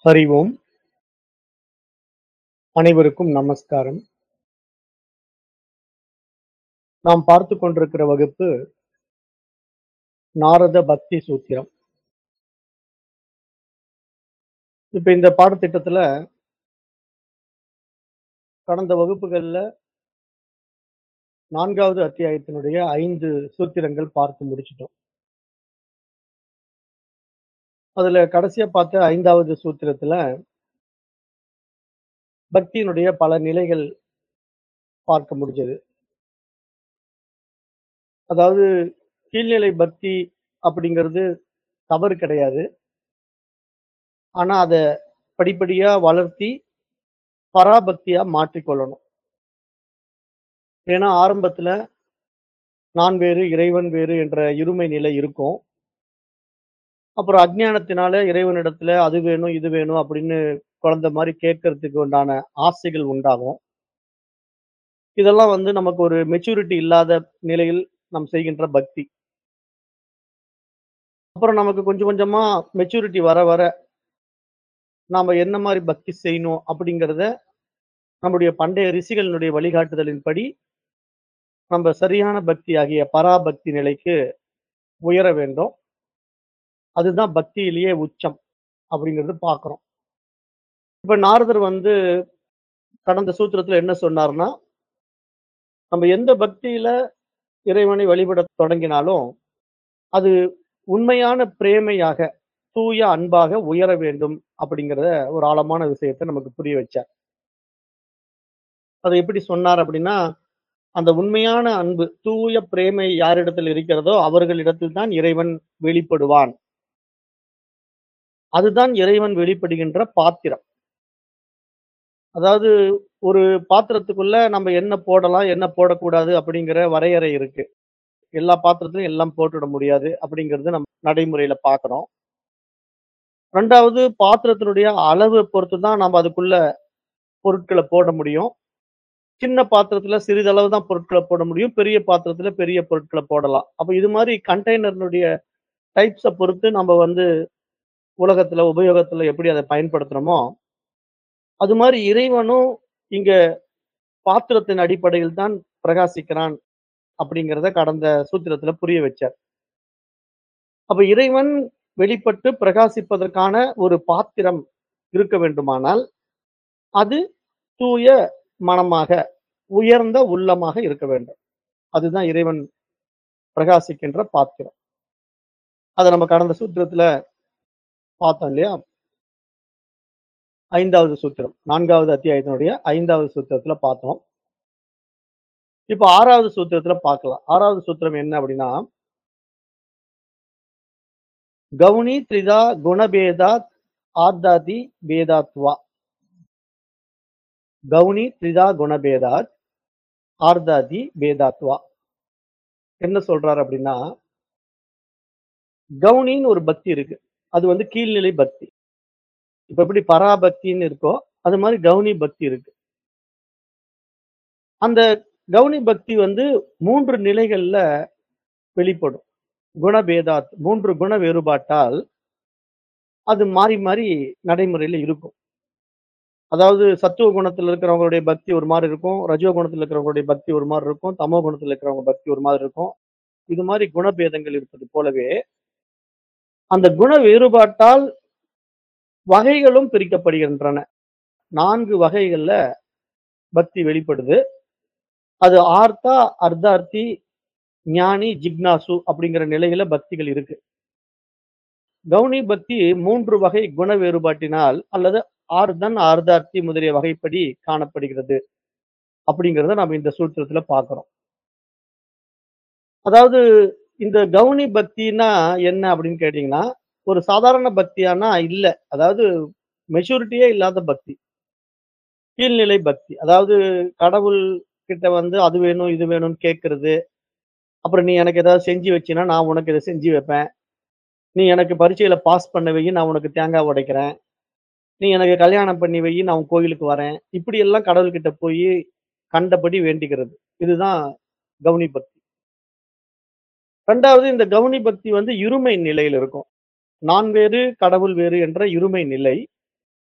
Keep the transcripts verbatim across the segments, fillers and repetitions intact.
அறிவோம். அனைவருக்கும் நமஸ்காரம். நாம் பார்த்துக் கொண்டிருக்கிற வகுப்பு நாரத பக்தி சூத்திரம். இப்ப இந்த பாடத்திட்டத்துல கடந்த வகுப்புகள்ல நான்காவது அத்தியாயத்தினுடைய ஐந்து சூத்திரங்கள் பார்த்து முடிச்சிட்டோம். அதுல கடைசியா பார்த்த ஐந்தாவது சூத்திரத்துல பக்தியினுடைய பல நிலைகள் பார்க்க முடிஞ்சது. அதாவது கீழ்நிலை பக்தி அப்படிங்கிறது தவறு கிடையாது. ஆனா அத படிப்படியா வளர்த்தி பராபக்தியா மாற்றிக்கொள்ளணும். ஏன்னா ஆரம்பத்துல நான் வேறு, இறைவன் வேறு என்ற இருமை நிலை இருக்கும். அப்புறம் அஞ்ஞானத்தினால இறைவனிடத்துல அது வேணும், இது வேணும் அப்படின்னு குழந்தை மாரி கேட்கறதுக்கு உண்டான ஆசைகள் உண்டாகும். இதெல்லாம் வந்து நமக்கு ஒரு மெச்சூரிட்டி இல்லாத நிலையில் நாம் செய்கின்ற பக்தி. அப்புறம் நமக்கு கொஞ்சம் கொஞ்சமா மெச்சூரிட்டி வர வர நாம என்ன மாரி பக்தி செய்யணும் அப்படிங்கிறத நம்முடைய பண்டைய ரிஷிகளினுடைய வழிகாட்டுதலின்படி நம்ம சரியான பக்தி ஆகிய பராபக்தி நிலைக்கு உயர வேண்டும். அதுதான் பக்தியிலேயே உச்சம் அப்படிங்கிறது பார்க்கிறோம். இப்ப நாரதர் வந்து கடந்த சூத்திரத்துல என்ன சொன்னார்ன்னா, நம்ம எந்த பக்தியில இறைவனை வழிபடத் தொடங்கினாலும், அது உண்மையான பிரேமையாக, தூய அன்பாக உயர வேண்டும் அப்படிங்கிறத ஒரு ஆழமான விஷயத்த நமக்கு புரிய வச்சார். அத எப்படி சொன்னார் அப்படின்னா, அந்த உண்மையான அன்பு, தூய பிரேமை யாரிடத்தில் இருக்கிறதோ அவர்களிடத்தில் தான் இறைவன் வெளிப்படுவான். அதுதான் இறைவன் வெளிப்படுகின்ற பாத்திரம். அதாவது ஒரு பாத்திரத்துக்குள்ள நம்ம என்ன போடலாம், என்ன போடக்கூடாது அப்படிங்கிற வரையறை இருக்கு. எல்லா பாத்திரத்திலும் எல்லாம் போட்டுட முடியாது அப்படிங்கிறது நம்ம நடைமுறையில பார்க்கிறோம். இரண்டாவது பாத்திரத்தினுடைய அளவு பொறுத்து தான் நம்ம அதுக்குள்ள பொருட்கள போட முடியும். சின்ன பாத்திரத்துல சிறிதளவு தான் பொருட்கள போட முடியும். பெரிய பாத்திரத்துல பெரிய பொருட்கள போடலாம். அப்ப இது மாரி கண்டெய்னர்னுடைய டைப்ஸ பொறுத்து நம்ம வந்து உலகத்துல, உபயோகத்துல எப்படி அத பயன்படுத்துறோமோ, அது மாரி இறைவனும் இங்க பாத்திரத்தின் அடிப்படையில் தான் பிரகாசிக்கிறான் அப்படிங்கிறத கடந்த சூத்திரத்துல புரிய வச்சார். அப்ப இறைவன் வெளிப்பட்டு பிரகாசிப்பதற்கான ஒரு பாத்திரம் இருக்க வேண்டுமானால், அது தூய மனமாக, உயர்ந்த உள்ளமாக இருக்க வேண்டும். அதுதான் இறைவன் பிரகாசிக்கின்ற பாத்திரம். அத நம்ம கடந்த சூத்திரத்துல பார்த்தோம் இல்லையா? ஐந்தாவது சூத்திரம். நான்காவது அத்தியாயத்தினுடைய ஐந்தாவது சூத்திரத்துல பார்த்தோம். இப்ப ஆறாவது சூத்திரத்துல பார்க்கலாம். ஆறாவது சூத்திரம் என்ன அப்படின்னா, கௌணி த்ரிதா குணபேதாத் ஆத்தாதி பேதாத்வா. கௌணி த்ரிதா குணபேதாத் ஆர்தாதி பேதாத்வா. என்ன சொல்றாரு அப்படின்னா, கௌணின்னு ஒரு பக்தி இருக்கு. அது வந்து கீழ்நிலை பக்தி. இப்ப எப்படி பராபக்தின்னு இருக்கோ, அது மாரி கௌணி பக்தி இருக்கு. அந்த கௌணி பக்தி வந்து மூன்று நிலைகள்ல வெளிப்படும். குணபேதாத் மூன்று குண வேறுபாட்டால் அது மாறி, மாறி நடைமுறையில இருக்கும். அதாவது சத்துவ குணத்துல இருக்கிறவங்களுடைய பக்தி ஒரு மாரி இருக்கும். ரஜோ குணத்துல இருக்கிறவங்களுடைய பக்தி ஒரு மாரி இருக்கும். தமோ குணத்துல இருக்கிறவங்க பக்தி ஒரு மாதிரி இருக்கும். இது மாரி குணபேதங்கள் இருப்பது போலவே, அந்த குண வேறுபாட்டால் வகைகளும் பிரிக்கப்படுகின்றன. நான்கு வகைகள்ல பக்தி வெளிப்படுது. அது ஆர்த்தா, அர்த்தார்த்தி, ஞானி, ஜிக்னாசு அப்படிங்கிற நிலையில பக்திகள் இருக்கு. கௌணி பக்தி மூன்று வகை குண வேறுபாட்டினால் அல்லது ஆர்தன், ஆர்தார்த்தி முதலிய வகைப்படி காணப்படுகிறது. அப்படிங்கிறத நம்ம இந்த சூத்திரத்துல பார்க்கிறோம். அதாவது இந்த கௌணி பக்தின்னா என்ன அப்படின்னு கேட்டீங்கன்னா, ஒரு சாதாரண பக்தியானா இல்ல. அதாவது மெச்சூரிட்டியே இல்லாத பக்தி. கீழ்நிலை பக்தி. அதாவது கடவுள் கிட்ட வந்து அது வேணும், இது வேணும்னு கேட்கிறது. அப்புறம் நீ எனக்கு ஏதாவது செஞ்சு வச்சீன்னா, நான் உனக்கு இத செஞ்சு வைப்பேன். நீ எனக்கு பரீட்சையில பாஸ் பண்ண வையி, நான் உனக்கு தேங்காய் உடைக்கிறேன். நீ எனக்கு கல்யாணம் பண்ணி வையி, நான் உன் கோயிலுக்கு வரேன். இப்படி எல்லாம் கடவுள்கிட்ட போயி கண்டபடி வேண்டிக்கிறது. இதுதான் கௌணி பக்தி. இரண்டாவது இந்த கௌணி பக்தி வந்து இருமை நிலையில இருக்கும். நான் வேறு, கடவுள் வேறு என்ற இருமை நிலை.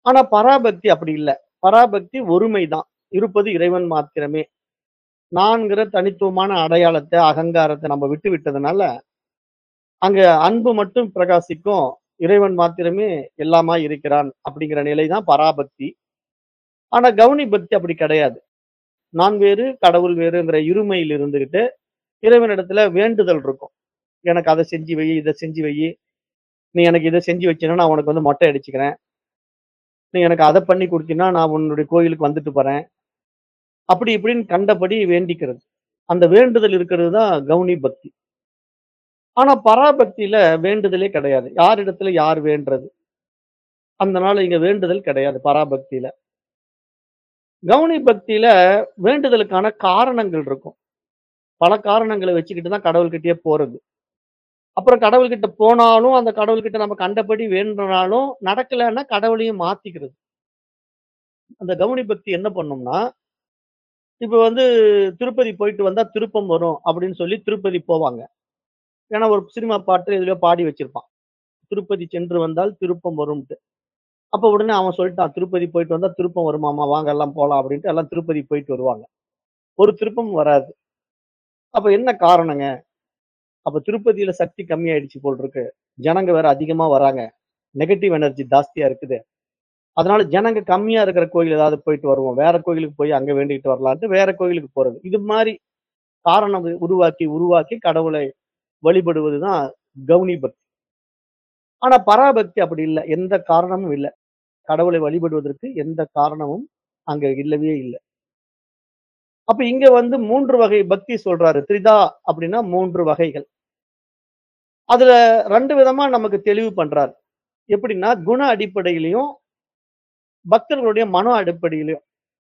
ஆனா பராபக்தி அப்படி இல்ல. பராபக்தி ஒருமை தான். இருப்பது இறைவன் மாத்திரமே. நான்கிற தனித்துவமான அடையாளத்த, அகங்காரத்த நம்ம விட்டு விட்டதுனால, அங்க அன்பு மட்டும் பிரகாசிக்கும். இறைவன் மாத்திரமே எல்லாமாய் இருக்கிறான் அப்படிங்கிற நிலை தான் பராபக்தி. ஆனா கவுனி பக்தி அப்படி கிடையாது. நான் வேறு, கடவுள் வேறுங்கிற இருமையில் இருந்துகிட்டு, இறைவனிடத்துல வேண்டுதல் இருக்கும். எனக்கு அத செஞ்சு வை, இத செஞ்சு வையி. நீ எனக்கு இத செஞ்சு வச்சீன்னா, நான் உனக்கு வந்து மொட்டை அடிச்சுக்கிறேன். நீ எனக்கு அத பண்ணி குடுத்தீன்னா, நான் உன்னுடைய கோயிலுக்கு வந்துட்டு போறேன். அப்படி இப்படின்னு கண்டபடி வேண்டிக்கிறது. அந்த வேண்டுதல் இருக்கிறது தான் கவுனி பக்தி. ஆனா பராபக்தியில வேண்டுதலே கிடையாது. யாரிடத்துல யார் வேண்டுறது? அதனால இங்க வேண்டுதல் கிடையாது பராபக்தியில. கவுனி பக்தியில வேண்டுதலுக்கான காரணங்கள் இருக்கும். பல காரணங்கள வச்சுக்கிட்டு தான் கடவுள்கிட்டயே போறது. அப்புறம் கடவுள்கிட்ட போனாலும், அந்த கடவுள்கிட்ட நம்ம கண்டபடி வேண்டுனாலும், நடக்கலன்னா கடவுளையும் மாத்திக்கிறது. அந்த கவுனி பக்தி என்ன பண்ணும்னா, இப்ப வந்து திருப்பதி போயிட்டு வந்தா திருப்பம் வரும் அப்படின்னு சொல்லி திருப்பதி போவாங்க. ஏன்னா ஒரு சினிமா பாட்டு எதுலயோ பாடி வச்சிருப்பான். திருப்பதி சென்று வந்தால் திருப்பம் வரும்ன்ட்டு. அப்ப உடனே அவன் சொல்லிட்டான், திருப்பதி போயிட்டு வந்தா திருப்பம் வருமாமா, வாங்க எல்லாம் போலாம் அப்படின்ட்டு எல்லாம் திருப்பதி போயிட்டு வருவாங்க. ஒரு திருப்பமும் வராது. அப்ப என்ன காரணங்க? அப்ப திருப்பதியில சக்தி கம்மியாயிடுச்சு போல இருக்கு. ஜனங்க வேற அதிகமா வராங்க. நெகட்டிவ் எனர்ஜி ஜாஸ்தியா இருக்குது. அதனால ஜனங்க கம்மியா இருக்கிற கோயில் ஏதாவது போயிட்டு வருவோம். வேற கோயிலுக்கு போய் அங்க வேண்டிட்டு வரலான்ட்டு வேற கோயிலுக்கு போறது. இது மாரி காரணம் உருவாக்கி, உருவாக்கி கடவுளை வழிபடுவது தான் கவுனி பக்தி. ஆனா பராபக்தி அப்படி இல்ல. எந்த காரணமும் இல்ல. கடவுளை வழிபடுவதற்கு எந்த காரணமும் அங்க இல்லவே இல்ல. அப்ப இங்க வந்து மூன்று வகை பக்தி சொல்றாரு. திரிதா அப்படின்னா மூன்று வகைகள். அதுல ரெண்டு விதமா நமக்கு தெளிவு பண்றாரு. எப்படின்னா, குண அடிப்படையிலயும், பக்தர்களுடைய மனோ அடிப்படையிலயும்.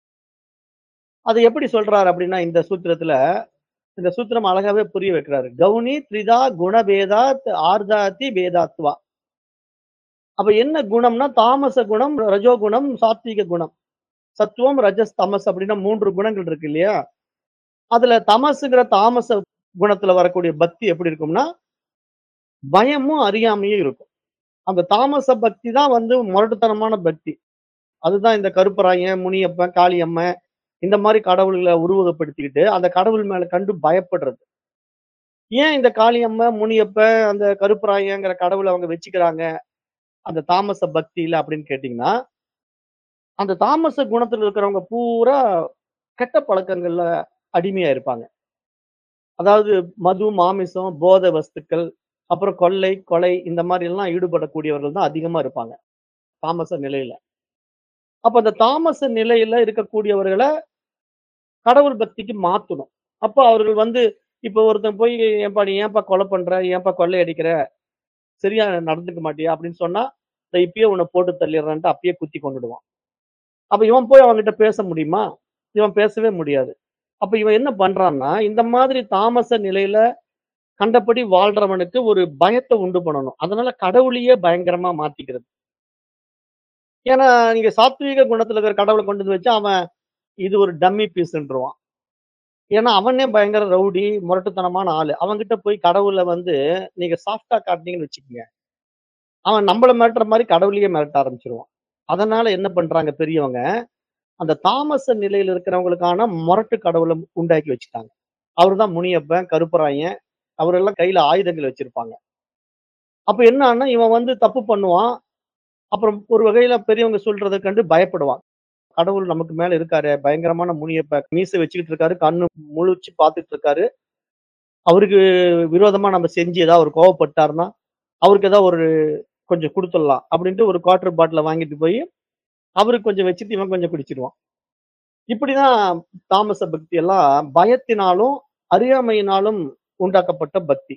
அது எப்படி சொல்றாரு அப்படின்னா, இந்த சூத்திரத்துல, இந்த சூத்திரம் அழகாவே புரிய வைக்கிறாரு. கவுனி த்ரிதா குணபேதாத் ஆர்தாதி பேதாத்வா. அப்ப என்ன குணம்னா, தாமச குணம், ரஜோகுணம், சாத்விக குணம். சத்துவம், ரஜஸ், தமஸ் அப்படின்னா மூன்று குணங்கள் இருக்கு இல்லையா? அதுல தமசுங்கிற தாமச குணத்துல வரக்கூடிய பக்தி எப்படி இருக்கும்னா, பயமும், அறியாமையும் இருக்கும். அந்த தாமச பக்தி தான் வந்து முரட்டுத்தனமான பக்தி. அதுதான் இந்த கருப்பராயன், முனியப்பன், காளியம்மன் இந்த மாரி கடவுள்கள உருவகப்படுத்திக்கிட்டு, அந்த கடவுள் மேல கண்டு பயப்படுறது. ஏன் இந்த காளியம்மன், முனியப்பன், அந்த கருப்பராயன்ங்கிற கடவுள அவங்க வச்சுக்கிறாங்க, அந்த தாமச பக்தியில அப்படின்னு கேட்டீங்கன்னா, அந்த தாமச குணத்துல இருக்கிறவங்க பூரா கெட்ட பழக்கங்கள்ல அடிமையா இருப்பாங்க. அதாவது மது, மாமிசம், போதை வஸ்துக்கள், அப்புறம் கொள்ளை, கொலை இந்த மாரி எல்லாம் ஈடுபடக்கூடியவர்கள் தான் அதிகமா இருப்பாங்க, தாமச நிலையில. அப்ப அந்த தாமச நிலையில இருக்கக்கூடியவர்கள கடவுள் பக்திக்கு மாத்தணும். அப்ப அவர்கள் வந்து இப்ப ஒருத்தன் போய், "ஏன்பா நீ ஏன்பா கொலை பண்ற? ஏன்பா கொள்ளை அடிக்கிற? சரியா நடந்துக்க மாட்டியா?" அப்படின்னு சொன்னா, "இதோ இப்பயே உன்ன போட்டு தள்ளிடுறேன்ட்டு" அப்பயே குத்தி கொன்னுடுவான். அப்ப இவன் போய் அவன்கிட்ட பேச முடியுமா? இவன் பேசவே முடியாது. அப்ப இவன் என்ன பண்றான்னா, இந்த மாதிரி தாமச நிலையில கண்டபடி வாழ்றவனுக்கு ஒரு பயத்த உண்டு பண்ணணும். அதனால கடவுளையே பயங்கரமா மாத்திக்கிறது. ஏன்னா, நீங்க சாத்வீக குணத்துல இருக்கிற கடவுள கொண்டு வந்து வச்சா, அவன் இது ஒரு டம்மி பீஸ்ன்றுவான். ஏன்னா, அவனே பயங்கர ரவுடி, முரட்டுத்தனமான ஆளு. அவன்கிட்ட போய் கடவுள வந்து நீங்க சாஃப்ட்டா காட்டுனீங்கன்னு வச்சுக்கங்க, அவன் நம்மள மிரட்டுற மாரி கடவுளையே மிரட்ட ஆரம்பிச்சுருவான். அதனால என்ன பண்றாங்க பெரியவங்க, அந்த தாமச நிலையில இருக்கிறவங்களுக்கான முரட்டு கடவுள உண்டாக்கி வச்சுட்டாங்க. அவருதான் முனியப்பன், கருப்பராயன், அவரெல்லாம் கையில ஆயுதங்கள் வச்சிருப்பாங்க. அப்ப என்ன ஆகும்னா, இவன் வந்து தப்பு பண்ணுவான். அப்புறம் ஒரு வகையில பெரியவங்க சொல்றத கண்டு பயப்படுவான். கடவுள் நமக்கு மேல இருக்காரே, பயங்கரமான முனியப்ப, மீசை வச்சுக்கிட்டு இருக்காரு, கண்ணு முழிச்சு பார்த்துட்டு இருக்காரு. அவருக்கு விரோதமா நம்ம செஞ்சு ஏதாவது அவரு கோவப்பட்டாருன்னா, அவருக்கு ஏதாவது ஒரு கொஞ்சம் குடுத்துடலாம் அப்படின்ட்டு ஒரு குவார்டர் பாட்டில வாங்கிட்டு போயி, அவருக்கு கொஞ்சம் வச்சுட்டு இவன் கொஞ்சம் குடிச்சிருவான். இப்படிதான் தாமச பக்தி எல்லாம் பயத்தினாலும், அறியாமையினாலும் உண்டாக்கப்பட்ட பக்தி.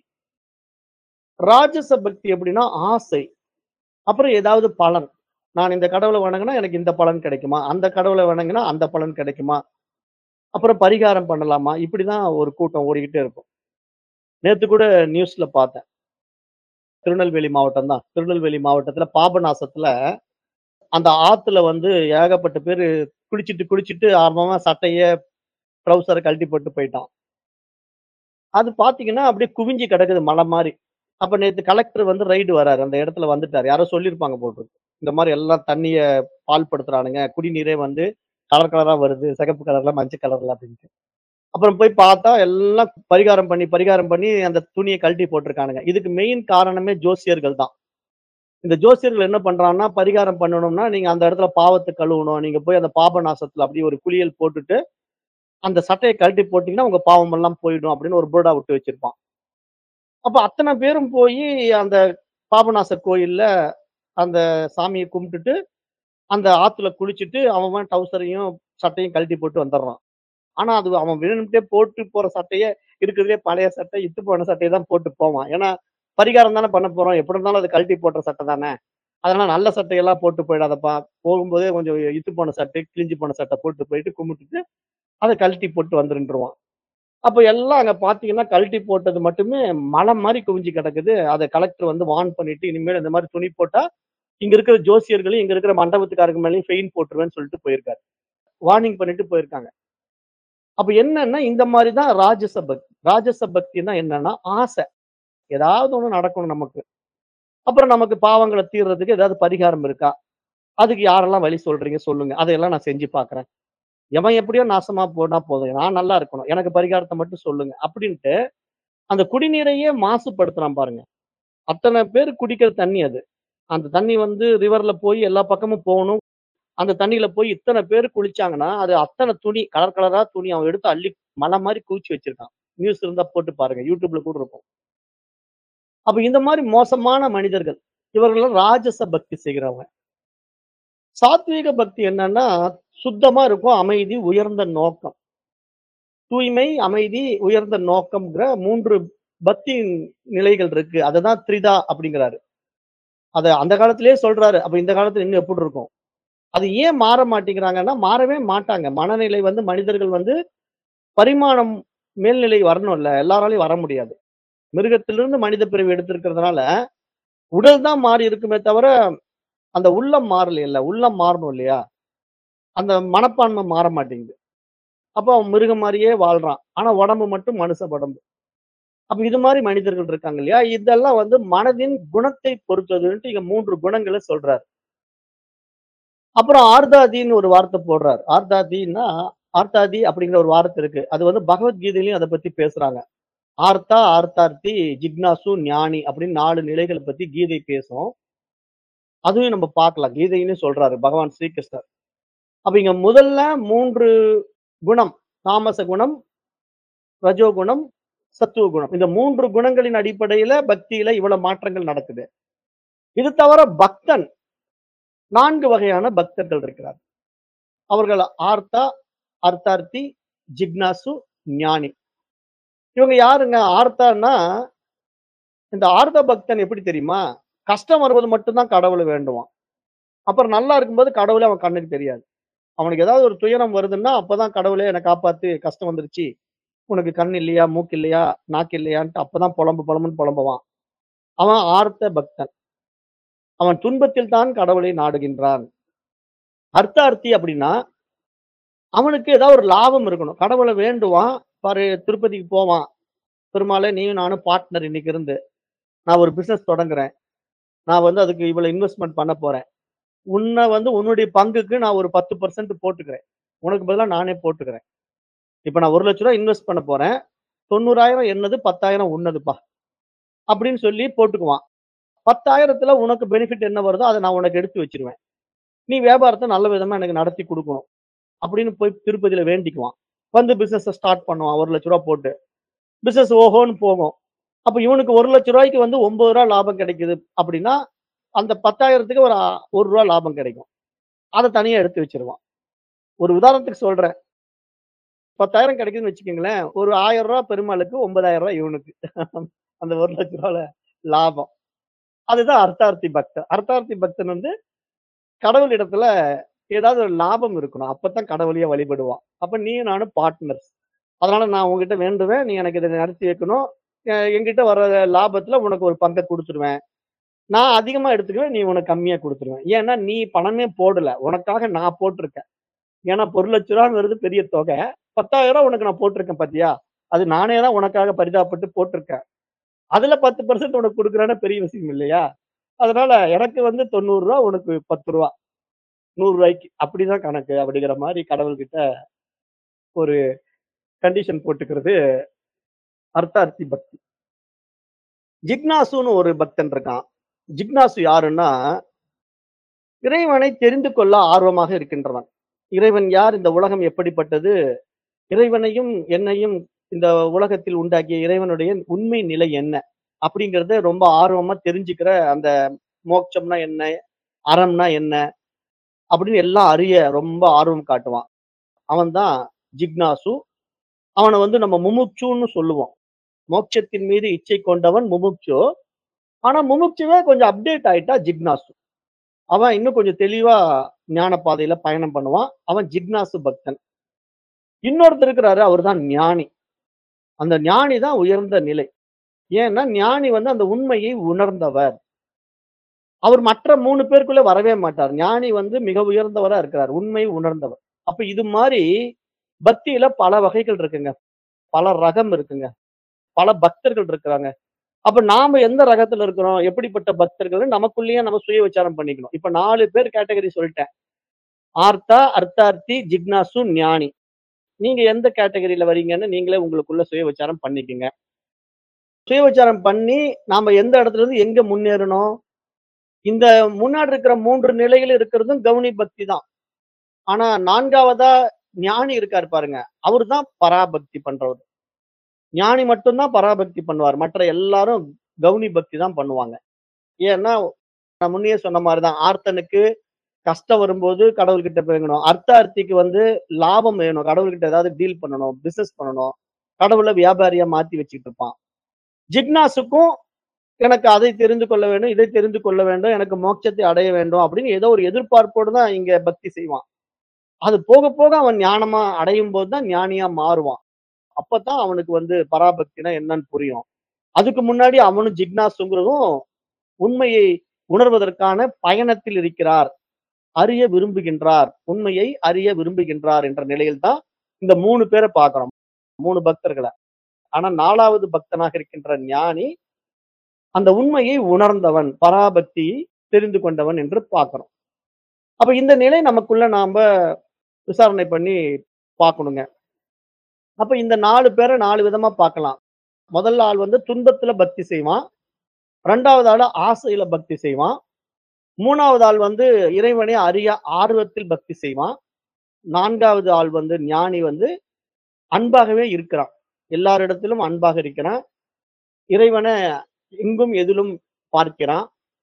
ராஜச பக்தி எப்படின்னா ஆசை. அப்புறம் ஏதாவது பலன். நான் இந்த கடவுள வணங்குனா எனக்கு இந்த பலன் கிடைக்குமா? அந்த கடவுள வணங்குனா அந்த பலன் கிடைக்குமா? அப்புறம் பரிகாரம் பண்ணலாமா? இப்படிதான் ஒரு கூட்டம் ஓடிக்கிட்டே இருக்கும். நேத்து கூட நியூஸ்ல பார்த்தேன். திருநெல்வேலி மாவட்டம் தான். திருநெல்வேலி மாவட்டத்துல பாபநாசத்துல அந்த ஆத்துல வந்து ஏகப்பட்ட பேரு குளிச்சுட்டு, குளிச்சுட்டு அவன் அவன் சட்டைய, ட்ரவுசர கழட்டி போட்டு போயிட்டான். அது பார்த்தீங்கன்னா, அப்படியே குவிஞ்சு கிடக்குது மலை மாரி. அப்ப நேத்து கலெக்டர் வந்து ரெய்டு வராரு. அந்த இடத்துல வந்துட்டாரு. யாரோ சொல்லியிருப்பாங்க போல இருக்கு. இந்த மாரி எல்லாம் தண்ணிய பாழ்படுத்துறானுங்க. குடிநீரே வந்து கலர் கலரா வருது. சிகப்பு கலர்ல, மஞ்சள் கலர்ல அப்டின்ட்டு. அப்புறம் போய் பார்த்தா எல்லாம் பரிகாரம் பண்ணி, பரிகாரம் பண்ணி அந்த துணிய கழட்டி போட்டுருக்கானுங்க. இதுக்கு மெயின் காரணமே ஜோசியர்கள் தான். இந்த ஜோசியர்கள் என்ன பண்றான்னா, பரிகாரம் பண்ணணும்னா, நீங்க அந்த இடத்துல பாவத்த கழுவணும். நீங்க போய் அந்த பாப நாசத்துல அப்படியே ஒரு குளியல் போட்டுட்டு, அந்த சட்டைய கழட்டி போட்டீங்கன்னா, உங்க பாவமெல்லாம் போயிடும் அப்படின்னு ஒரு போர்டா ஒட்டி வச்சிருப்பான். அப்ப அத்தன பேரும் போயி அந்த பாபநாசர் கோயில்ல அந்த சாமிய கும்பிட்டுட்டு, அந்த ஆத்துல குளிச்சுட்டு, அவன் அவன் டவுசரையும், சட்டையும் கழட்டி போட்டு வந்துடுறான். ஆனா, அது அவன் வேணும்ட்டே போட்டு போற சட்டைய, இருக்கிறதுலயே பழைய சட்டை, இத்து போன சட்டைய தான் போட்டு போவான். ஏன்னா, பரிகாரம் தானே பண்ண போறோம். எப்படி இருந்தாலும் அது கழட்டி போடுற சட்டை தானே. அதனால நல்ல சட்டையெல்லாம் போட்டு போயிடாதப்பா. போகும்போதே கொஞ்சம் இத்து போன சட்டை, கிழிஞ்சு போன சட்டை போட்டு போயிட்டு கும்பிட்டுட்டு, அத கழட்டி போட்டு வந்துருன்றுவான். அப்ப எல்லாம் அங்க பார்த்தீங்கன்னா, கழட்டி போட்டது மட்டுமே மலை மாரி குவிஞ்சு கிடக்குது. அத கலெக்டர் வந்து வார்ன் பண்ணிட்டு, இனிமேல் இந்த மாரி துணி போட்டா, இங்க இருக்கிற ஜோசியர்களையும், இங்க இருக்கிற மண்டபத்துக்காரங்க மேலயும் ஃபைன் போட்டுருவேன்னு சொல்லிட்டு போயிருக்காரு. வார்னிங் பண்ணிட்டு போயிருக்காங்க. அப்ப என்னன்னா, இந்த மாரி தான் ராஜச பக்தி. ராஜச பக்தின்னா என்னன்னா, ஆசை. ஏதாவது ஒண்ணு நடக்கணும் நமக்கு. அப்புறம் நமக்கு பாவங்கள தீர்றதுக்கு ஏதாவது பரிகாரம் இருக்கா? அதுக்கு யாரெல்லாம் வழி சொல்றீங்க சொல்லுங்க. அதையெல்லாம் நான் செஞ்சு பார்க்குறேன். எவன் எப்படியோ நாசமா போனா போதும். நான் நல்லா இருக்கணும். எனக்கு பரிகாரத்த மட்டும் சொல்லுங்க. அப்படின்ட்டு அந்த குடிநீரையே மாசுபடுத்துறான் பாருங்க. அத்தன பேரு குடிக்கிற தண்ணி அது. அந்த தண்ணி வந்து ரிவர்ல போய் எல்லா பக்கமும் போகணும். அந்த தண்ணீல போய் இத்தன பேரு குளிச்சாங்கன்னா, அது அத்தன துணி கலர் கலரா துணி அவன் எடுத்து அள்ளி மலை மாரி குவிச்சு வச்சிருக்கான். நியூஸ் இருந்தா போட்டு பாருங்க. YouTubeல கூட இருக்கும். அப்ப இந்த மாரி மோசமான மனிதர்கள். இவர்கள்லாம் ராஜச பக்தி செய்கிறவங்க. சாத்வீக பக்தி என்னன்னா, சுத்தமா இருக்கும். அமைதி, உயர்ந்த நோக்கம். தூய்மை, அமைதி, உயர்ந்த நோக்கம்ங்கிற மூன்று பக்தி நிலைகள் இருக்கு. அததான் த்ரிதா அப்படிங்கிறாரு. அத அந்த காலத்திலேயே சொல்றாரு. அப்ப இந்த காலத்துல இன்னும் எப்படி இருக்கும்? அது ஏன் மாற மாட்டேங்கிறாங்கன்னா, மாறவே மாட்டாங்க. மனநிலை வந்து மனிதர்கள் வந்து பரிமாணம் மேல்நிலை வரணும்ல. எல்லாராலயும் வர முடியாது. மிருகத்திலிருந்து மனித பிறவி எடுத்திருக்கிறதுனால, உடல் தான் மாறி இருக்குமே தவிர, அந்த உள்ளம் மாறலைல்ல. உள்ளம் மாறணும் இல்லையா? அந்த மனப்பான்மை மாற மாட்டேங்குது. அப்போ அவன் மிருகம் மாரியே வாழ்றான். ஆனா உடம்பு மட்டும் மனுஷ உடம்பு. அப்ப இது மாரி மனிதர்கள் இருக்காங்க இல்லையா? இதெல்லாம் வந்து மனதின் குணத்தை பொறுத்ததுன்ட்டு இங்க மூன்று குணங்கள சொல்றாரு. அப்புறம் ஆர்தாதின்னு ஒரு வார்த்தை போடுறார். ஆர்தாதின்னா, ஆர்த்தாதி அப்படிங்கிற ஒரு வார்த்தை இருக்கு. அது வந்து பகவத்கீதையிலயும் அத பத்தி பேசுறாங்க. ஆர்த்தா, ஆர்த்தார்த்தி, ஜிக்னாசு, ஞானி அப்படின்னு நாலு நிலைகள பத்தி கீதை பேசும். அதுவும் நம்ம பார்க்கலாம். கீதையிலயும் சொல்றாரு பகவான் ஸ்ரீகிருஷ்ணர். அப்ப இங்க முதல்ல மூன்று குணம். தாமச குணம், ரஜோகுணம், சத்துவ குணம். இந்த மூன்று குணங்களின் அடிப்படையில பக்தியில இவ்வளவு மாற்றங்கள் நடக்குது. இது தவிர பக்தன் நான்கு வகையான பக்தர்கள் இருக்கிறார். அவர்கள் ஆர்த்தா, அர்த்தார்த்தி, ஜிக்னாசு, ஞானி. இவங்க யாருங்க? ஆர்த்தான்னா, இந்த ஆர்த்த பக்தன் எப்படி தெரியுமா? கஷ்டம் வரும்போது மட்டும் தான் கடவுள வேண்டுவான். அப்புறம் நல்லா இருக்கும்போது கடவுளே அவன் கண்ணுக்கு தெரியாது. அவனுக்கு ஏதாவது ஒரு துயரம் வருதுன்னா, அப்பதான் கடவுளே என்ன காப்பாத்து, கஷ்டம் வந்துருச்சு. உனக்கு கண் இல்லையா? மூக்கு இல்லையா? நாக்கு இல்லையான்ட்டு அப்பதான் பொலம்பு பொலம்புன்னு பொலம்புவான். அவன் ஆர்த்த பக்தன். அவன் துன்பத்தில் தான் கடவுளை நாடுகின்றான். அர்த்தார்த்தி அப்படின்னா, அவனுக்கு ஏதாவது ஒரு லாபம் இருக்கணும். கடவுள வேண்டுவான். பாரு திருப்பதிக்கு போவான். பெருமாளே நீயும் நானும் பார்ட்னர் இன்னைக்கு இருந்து. நான் ஒரு பிசினஸ் தொடங்குறேன். நான் வந்து அதுக்கு இவ்வளவு இன்வெஸ்ட்மென்ட் பண்ண போறேன். உன்ன வந்து உன்னுடைய பங்குக்கு நான் ஒரு பத்து சதவீதம் போட்டுக்கிறேன். உனக்கு பதிலா நானே போட்டுக்கிறேன். இப்ப நான் ஒரு லட்சம் ரூபாய் இன்வெஸ்ட் பண்ண போறேன். தொண்ணூறாயிரம் என்னது, பத்தாயிரம் உன்னதுப்பா. அப்படின்னு சொல்லி போட்டுக்குவான். பத்தாயிரத்துல உனக்கு பெனிஃபிட் என்ன வருதோ அத நான் உனக்கு எடுத்து வச்சுருவேன். நீ வியாபாரத்த நல்ல விதமா எனக்கு நடத்தி குடுக்கணும். அப்படின்னு போய் திருப்பதியில வேண்டிக்குவான். வந்து பிசினஸ ஸ்டார்ட் பண்ணுவான். ஒரு லட்சம் ரூபாய் போட்டு. பிசினஸ் ஓஹோன்னு போகும். அப்ப இவனுக்கு ஒரு லட்சம் ரூபாய்க்கு வந்து ரூ. ஒன்பது லாபம் கிடைக்குது அப்படின்னா, அந்த பத்தாயிரத்துக்கு ஒரு ரூ. ஒரு லாபம் கிடைக்கும். அத தனியா எடுத்து வச்சுருவான். ஒரு உதாரணத்துக்கு சொல்றேன். பத்தாயிரம் கிடைக்குதுன்னு வச்சுக்கங்களேன். ஒரு ரூ. ஆயிரம் பெருமாளுக்கு, ரூ. ஒன்பதாயிரம் இவனுக்கு. அந்த ஒரு லட்சம் ரூபாய்ல லாபம். அதுதான் அர்த்தார்த்தி பக்தன். அர்த்தார்த்தி பக்தன் வந்து கடவுளிடத்துல ஏதாவது ஒரு லாபம் இருக்கணும். அப்பதான் கடவுளையே வழிபடுவான். அப்ப நீயும் நானும் பார்ட்னர்ஸ். அதனால நான் உன்கிட்ட வேண்டுவேன். நீ எனக்கு இத நடத்தி வைக்கணும். அ என்கிட்ட வர லாபத்துல உனக்கு ஒரு பங்க குடுத்துருவேன். நான் அதிகமா எடுத்துக்குவேன். நீ உனக்கு கம்மியா குடுத்துருவேன். ஏன்னா நீ பணமே போடல. உனக்காக நான் போட்டுருக்கேன். ஏன்னா ஒரு லட்சம் ரூபாய்ங்கிறது பெரிய தொகை. பத்தாயிரம் உனக்கு நான் போட்டுருக்கேன் பாத்தியா? அது நானே தான் உனக்காக பரிதாபப்பட்டு போட்டுருக்கேன். அதுல பத்து சதவீதம் உனக்கு குடுக்குறேன்னா பெரிய விஷயம் இல்லையா? அதனால எனக்கு வந்து தொண்ணூறு ரூபாய் உனக்கு பத்து ரூபாய் நூறு ரூபாய்க்கு அப்படிதான் கணக்கு அப்படிங்கிற மாதிரி கடவுள்கிட்ட ஒரு கண்டிஷன் போட்டுக்கிறது அர்த்தார்த்தி பக்தி. ஜிக்னாசுன்னு ஒரு பக்தன் இருக்கான். ஜிக்னாசு யாருன்னா, இறைவனை தெரிந்து கொள்ள ஆர்வமாக இருக்கின்றவன். இறைவன் யார்? இந்த உலகம் எப்படிப்பட்டது? இறைவனையும் என்னையும் இந்த உலகத்தில் உண்டாக்கிய இறைவனுடைய உண்மை நிலை என்ன? அப்படிங்கிறத ரொம்ப ஆர்வமா தெரிஞ்சுக்கிற அந்த மோட்சம்னா என்ன? அறம்னா என்ன? அப்படின்னு எல்லாம் அறிய ரொம்ப ஆர்வம் காட்டுவான். அவன் தான் ஜிக்னாசு. அவன வந்து நம்ம முமுட்சுன்னு சொல்லுவோம். மோட்சத்தின் மீது இச்சை கொண்டவன் முமுட்சு. ஆனா முமுட்சுவே கொஞ்சம் அப்டேட் ஆயிட்டா ஜிக்னாசு. அவன் இன்னும் கொஞ்சம் தெளிவா ஞான பாதையில பயணம் பண்ணுவான். அவன் ஜிக்னாசு பக்தன். இன்னொருத்தர் இருக்கிறாரு. அவர்தான் ஞானி. அந்த ஞானி தான் உயர்ந்த நிலை. ஏன்னா ஞானி வந்து அந்த உண்மையை உணர்ந்தவர். அவர் மற்ற மூணு பேருக்குள்ள வரவே மாட்டார். ஞானி வந்து மிக உயர்ந்தவரா இருக்கிறார். உண்மை உணர்ந்தவர். அப்ப இது மாரி பக்தியில பல வகைகள் இருக்குங்க. பல ரகம் இருக்குங்க. பல பக்தர்கள் இருக்கிறாங்க. அப்ப நாம எந்த ரகத்துல இருக்கிறோம்? எப்படிப்பட்ட பக்தர்கள்ன்னு நமக்குள்ளேயே நம்ம சுய விசாரம் பண்ணிக்கணும். இப்ப நாலு பேர் கேட்டகரி சொல்லிட்டேன். ஆர்த்தா, அர்த்தார்த்தி, ஜிக்னாசு, ஞானி. நீங்க எந்த கேட்டகரியில வரீங்கன்னு நீங்களே உங்களுக்குள்ள சுய விசாரம் பண்ணிக்கங்க. சுய விசாரம் பண்ணி நாம எந்த இடத்துல இருந்து எங்க முன்னேறணும்? இந்த முன்னாடி இருக்கிற மூன்று நிலைகள் இருக்கிறதும் கவுனி பக்தி தான். ஆனா நான்காவதா ஞானி இருக்காரு பாருங்க. அவருதான் பராபக்தி பண்றவரு. ஞானி மட்டும் தான் பராபக்தி பண்ணுவார். மற்ற எல்லாரும் கவுனி பக்தி தான் பண்ணுவாங்க. ஏன்னா, நான் முன்னயே சொன்ன மாரி தான். ஆர்த்தனுக்கு கஷ்டம் வரும்போது கடவுள்கிட்ட போயங்கணும். அர்த்தார்த்திக்கு வந்து லாபம் வேணும். கடவுள்கிட்ட ஏதாவது டீல் பண்ணணும், பிசினஸ் பண்ணணும். கடவுள வியாபாரியா மாத்தி வச்சுட்டு இருப்பான். ஜிக்னாஸுக்கும் எனக்கு அதை தெரிந்து கொள்ள வேண்டும், இதை தெரிந்து கொள்ள வேண்டும், எனக்கு மோட்சத்தை அடைய வேண்டும் அப்படின்னு ஏதோ ஒரு எதிர்பார்ப்போடு தான் இங்க பக்தி செய்வான். அது போக போக அவன் ஞானமா அடையும் போது தான் ஞானியா மாறுவான். அப்பதான் அவனுக்கு வந்து பராபக்தினா என்னன்னு புரியும். அதுக்கு முன்னாடி அவனும் ஜிக்னாசுங்கிறதும் உண்மையை உணர்வதற்கான பயணத்தில் இருக்கிறார். அறிய விரும்புகின்றார். உண்மையை அறிய விரும்புகின்றார் என்ற நிலையில் தான் இந்த மூணு பேர பார்க்கிறோம். மூணு பக்தர்கள. ஆனா நாலாவது பக்தனாக இருக்கின்ற ஞானி, அந்த உண்மையை உணர்ந்தவன், பராபக்தியை தெரிந்து கொண்டவன் என்று பார்க்கிறோம். அப்ப இந்த நிலை நமக்குள்ள நாம விசாரணை பண்ணி பார்க்கணுங்க. அப்ப இந்த நாலு பேர நாலு விதமா பார்க்கலாம். முதல் ஆள் வந்து துன்பத்துல பக்தி செய்வான். இரண்டாவது ஆளு ஆசையில பக்தி செய்வான். மூணாவது ஆள் வந்து இறைவனை அறிய ஆர்வத்தில் பக்தி செய்வான். நான்காவது ஆள் வந்து ஞானி வந்து அன்பாகவே இருக்கிறான். எல்லாரிடத்திலும் அன்பாக இருக்கிறான். இறைவன எங்கும் எதிலும் பார்க்கிறான்.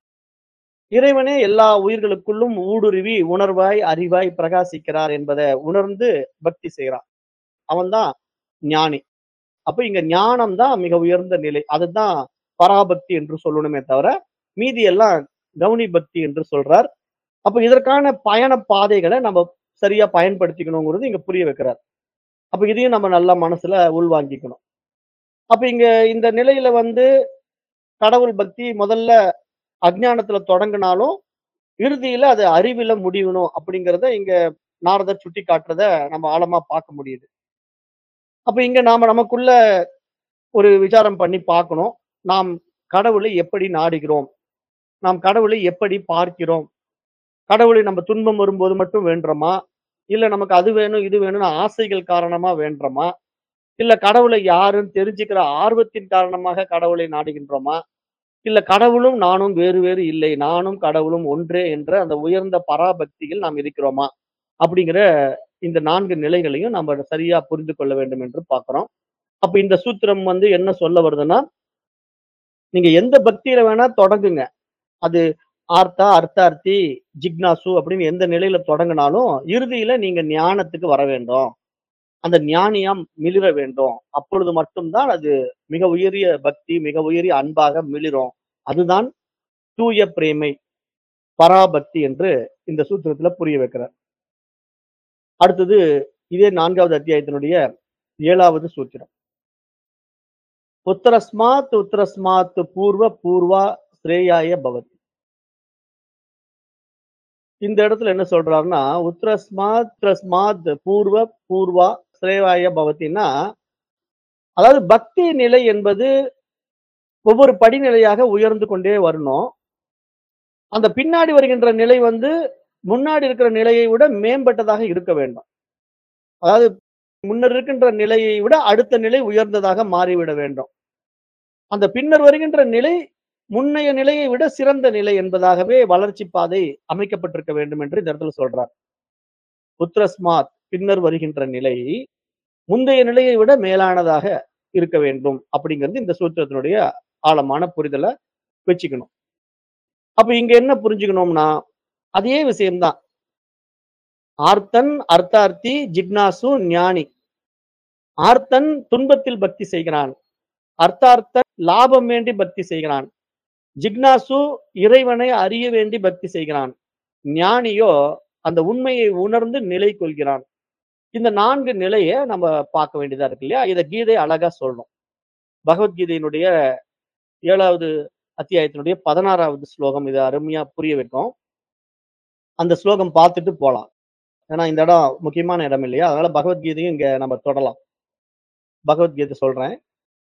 இறைவனே எல்லா உயிர்களுக்குள்ளும் ஊடுருவி உணர்வாய், அறிவாய் பிரகாசிக்கிறார் என்பதை உணர்ந்து பக்தி செய்றான். அவன்தான் ஞானி. அப்ப இங்க ஞானம் தான் மிக உயர்ந்த நிலை. அதுதான் பராபக்தி என்று சொல்லணுமே தவிர, மீதி எல்லாம் கவுனி பக்தி என்று சொல்றார். அப்ப இதற்கான பயண பாதைகள நம்ம சரியா பயன்படுத்திக்கணுங்கிறது இங்க புரிய வைக்கிறார். அப்ப இதையும் நம்ம நல்லா மனசுல உள்வாங்கிக்கணும். அப்ப இங்க இந்த நிலையில வந்து கடவுள் பக்தி முதல்ல அஞ்ஞானத்துல தொடங்குனாலும், இறுதியில அது அறிவில முடியணும் அப்படிங்கிறத இங்க நாரதர் சுட்டிக்காட்டுறத நம்ம ஆழமா பார்க்க முடியுது. அப்ப இங்க நாம நமக்குள்ள ஒரு விசாரம் பண்ணி பார்க்கணும். நாம் கடவுளை எப்படி நாடுகிறோம்? நாம் கடவுளை எப்படி பார்க்கிறோம்? கடவுளை நம்ம துன்பம் வரும்போது மட்டும் வேண்டுறோமா? இல்ல நமக்கு அது வேணும், இது வேணும்னு ஆசைகள் காரணமா வேண்டுறோமா? இல்ல கடவுளை யாருன்னு தெரிஞ்சுக்கிற ஆர்வத்தின் காரணமாக கடவுளை நாடுகின்றோமா? இல்ல கடவுளும் நானும் வேறு வேறு இல்லை. நானும் கடவுளும் ஒன்றே என்ற அந்த உயர்ந்த பராபக்தியில் நாம் இருக்கிறோமா? அப்படிங்கிற இந்த நான்கு நிலைகளையும் நம்ம சரியா புரிந்து கொள்ள வேண்டும் என்று பார்க்கிறோம். அப்ப இந்த சூத்திரம் வந்து என்ன சொல்ல வருதுன்னா, நீங்க எந்த பக்தியில வேணா தொடங்குங்க. அது ஆர்த்தா, அர்த்தார்த்தி, ஜிக்னாசு அப்படின்னு எந்த நிலையில தொடங்குனாலும், இறுதியில நீங்க ஞானத்துக்கு வர வேண்டும். அந்த ஞானியா மிளிர வேண்டும். அப்பொழுது மட்டும் தான் அது மிக உயரிய பக்தி, மிக உயரிய அன்பாக மிளிரும். அதுதான் தூய பிரேமை, பராபக்தி என்று இந்த சூத்திரத்துல புரிய வைக்கிறார். அடுத்தது இதே நான்காவது அத்தியாயத்தினுடைய ஏழாவது சூத்திரம். உத்தரஸ்மாத் உத்தரஸ்மாத் பூர்வ பூர்வா ஸ்ரேயாய பவதி. இந்த இடத்துல என்ன சொல்றாருன்னா, உத்தரஸ்மாத் உத்தரஸ்மாத் பூர்வ பூர்வா ஸ்ரேயாய பவதின்னா, அதாவது பக்தி நிலை என்பது ஒவ்வொரு படிநிலையாக உயர்ந்து கொண்டே வரணும். அந்த பின்னாடி வருகின்ற நிலை வந்து முன்னாடி இருக்கிற நிலையை விட மேம்பட்டதாக இருக்க வேண்டும். அதாவது முன்னர் இருக்கின்ற நிலையை விட அடுத்த நிலை உயர்ந்ததாக மாறிவிட வேண்டும். அந்த பின்னர் வருகின்ற நிலை முன்னைய நிலையை விட சிறந்த நிலை என்பதாகவே வளர்ச்சி பாதை அமைக்கப்பட்டிருக்க வேண்டும் என்று இந்த இடத்துல சொல்றார். புத்ரஸ்மாத் பின்னர் வருகின்ற நிலை முந்தைய நிலையை விட மேலானதாக இருக்க வேண்டும் அப்படிங்கிறது இந்த சூத்திரத்தினுடைய ஆழமான புரிதலை வச்சுக்கணும். அப்ப இங்க என்ன புரிஞ்சுக்கணும்னா அதே விஷயம்தான். ஆர்த்தன், அர்த்தார்த்தி, ஜிக்னாசு, ஞானி. ஆர்த்தன் துன்பத்தில் பக்தி செய்கிறான். அர்த்தார்த்தன் லாபம் வேண்டி பக்தி செய்கிறான். ஜிக்னாசு இறைவனை அறிய வேண்டி பக்தி செய்கிறான். ஞானியோ அந்த உண்மையை உணர்ந்து நிலை கொள்கிறான். இந்த நான்கு நிலையை நம்ம பார்க்க வேண்டியதா இருக்கு இல்லையா? இத கீதை அழகா சொல்லணும். பகவத்கீதையினுடைய ஏழாவது அத்தியாயத்தினுடைய பதினாறாவது ஸ்லோகம் இதை அருமையா புரிய வைக்கும். அந்த ஸ்லோகம் பார்த்துட்டு போலாம். ஏன்னா இந்த இடம் முக்கியமான இடம் இல்லையா? அதனால பகவத்கீதையும் இங்க நம்ம தொடலாம். பகவத்கீதை சொல்றேன்.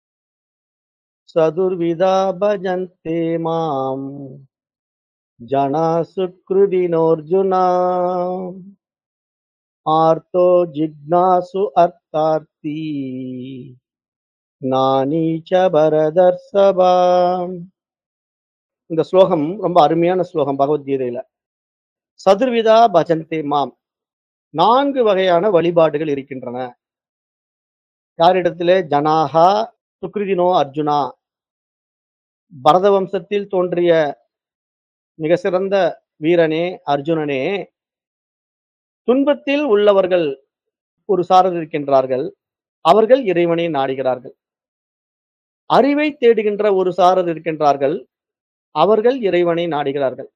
சதுர்விதா பஜந்தே மாம் ஜனா சுக்ருதினோர்ஜுனா ஆர்த்தோ ஜிக்னாசு அர்த்தார்த்தி நானீச்ச பரதர்சபா. இந்த ஸ்லோகம் ரொம்ப அருமையான ஸ்லோகம் பகவத்கீதையில. சதுர்விதா பஜந்தே மாம், நான்கு வகையான வழிபாடுகள் இருக்கின்றன. யாரிடத்திலே? ஜனாகா சுக்ருதினோ அர்ஜுனா, பரத வம்சத்தில் தோன்றிய மிக சிறந்த வீரனே அர்ஜுனனே, துன்பத்தில் உள்ளவர்கள் ஒரு சாரர் இருக்கின்றார்கள். அவர்கள் இறைவனை நாடுகிறார்கள். அறிவை தேடுகின்ற ஒரு சாரர் இருக்கின்றார்கள். அவர்கள் இறைவனை நாடுகிறார்கள்.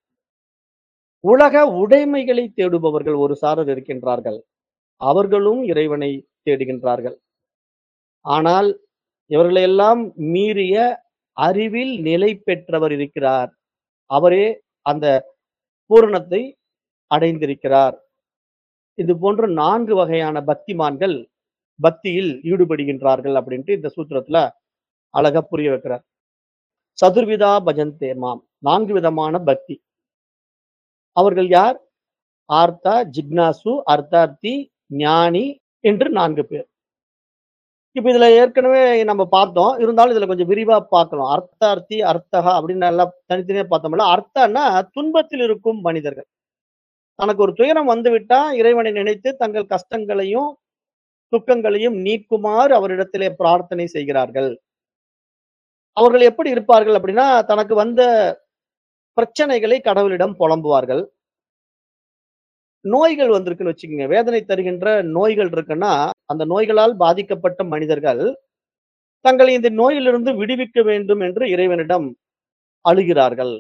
உலக உடைமைகளை தேடுபவர்கள் ஒரு சாரர் இருக்கின்றார்கள். அவர்களும் இறைவனை தேடுகின்றார்கள். ஆனால் இவர்களையெல்லாம் மீறிய அறிவில் நிலை பெற்றவர் இருக்கிறார். அவரே அந்த பூரணத்தை அடைந்திருக்கிறார். இது போன்ற நான்கு வகையான பக்திமான்கள் பக்தியில் ஈடுபடுகின்றார்கள் அப்படின்ட்டு இந்த சூத்திரத்துல அழகா புரிய வைக்கிறார். சதுர்விதா பஜந்தே மாம், நான்கு விதமான பக்தி. அவர்கள் யார்? ஆர்த்தா, ஜிக்னாசு, அர்த்தார்த்தி, ஞானி என்று நான்கு பேர். இப்ப இதுல ஏற்கனவே நம்ம பார்த்தோம். இருந்தாலும் இதுல கொஞ்சம் விரிவா பார்க்கலாம். அர்த்தார்த்தி, அர்த்தகா அப்படின்னு நல்லா தனித்தனியா பார்த்தோம்ல. அர்த்தம்னா துன்பத்தில் இருக்கும் மனிதர்கள். தனக்கு ஒரு துயரம் வந்துவிட்டா இறைவனை நினைத்து தங்கள் கஷ்டங்களையும் துக்கங்களையும் நீக்குமாறு அவரிடத்திலே பிரார்த்தனை செய்கிறார்கள். அவர்கள் எப்படி இருப்பார்கள் அப்படின்னா, தனக்கு வந்த பிரச்சனைகளை கடவுளிடம் புலம்புவார்கள். நோய்கள் வந்திருக்குன்னு வச்சுக்கோங்க, வேதனை தருகின்ற நோய்கள் இருக்குன்னா, அந்த நோய்களால் பாதிக்கப்பட்ட மனிதர்கள் தங்களை இந்த நோயிலிருந்து விடுவிக்க வேண்டும் என்று இறைவனிடம் அழுகிறார்கள்.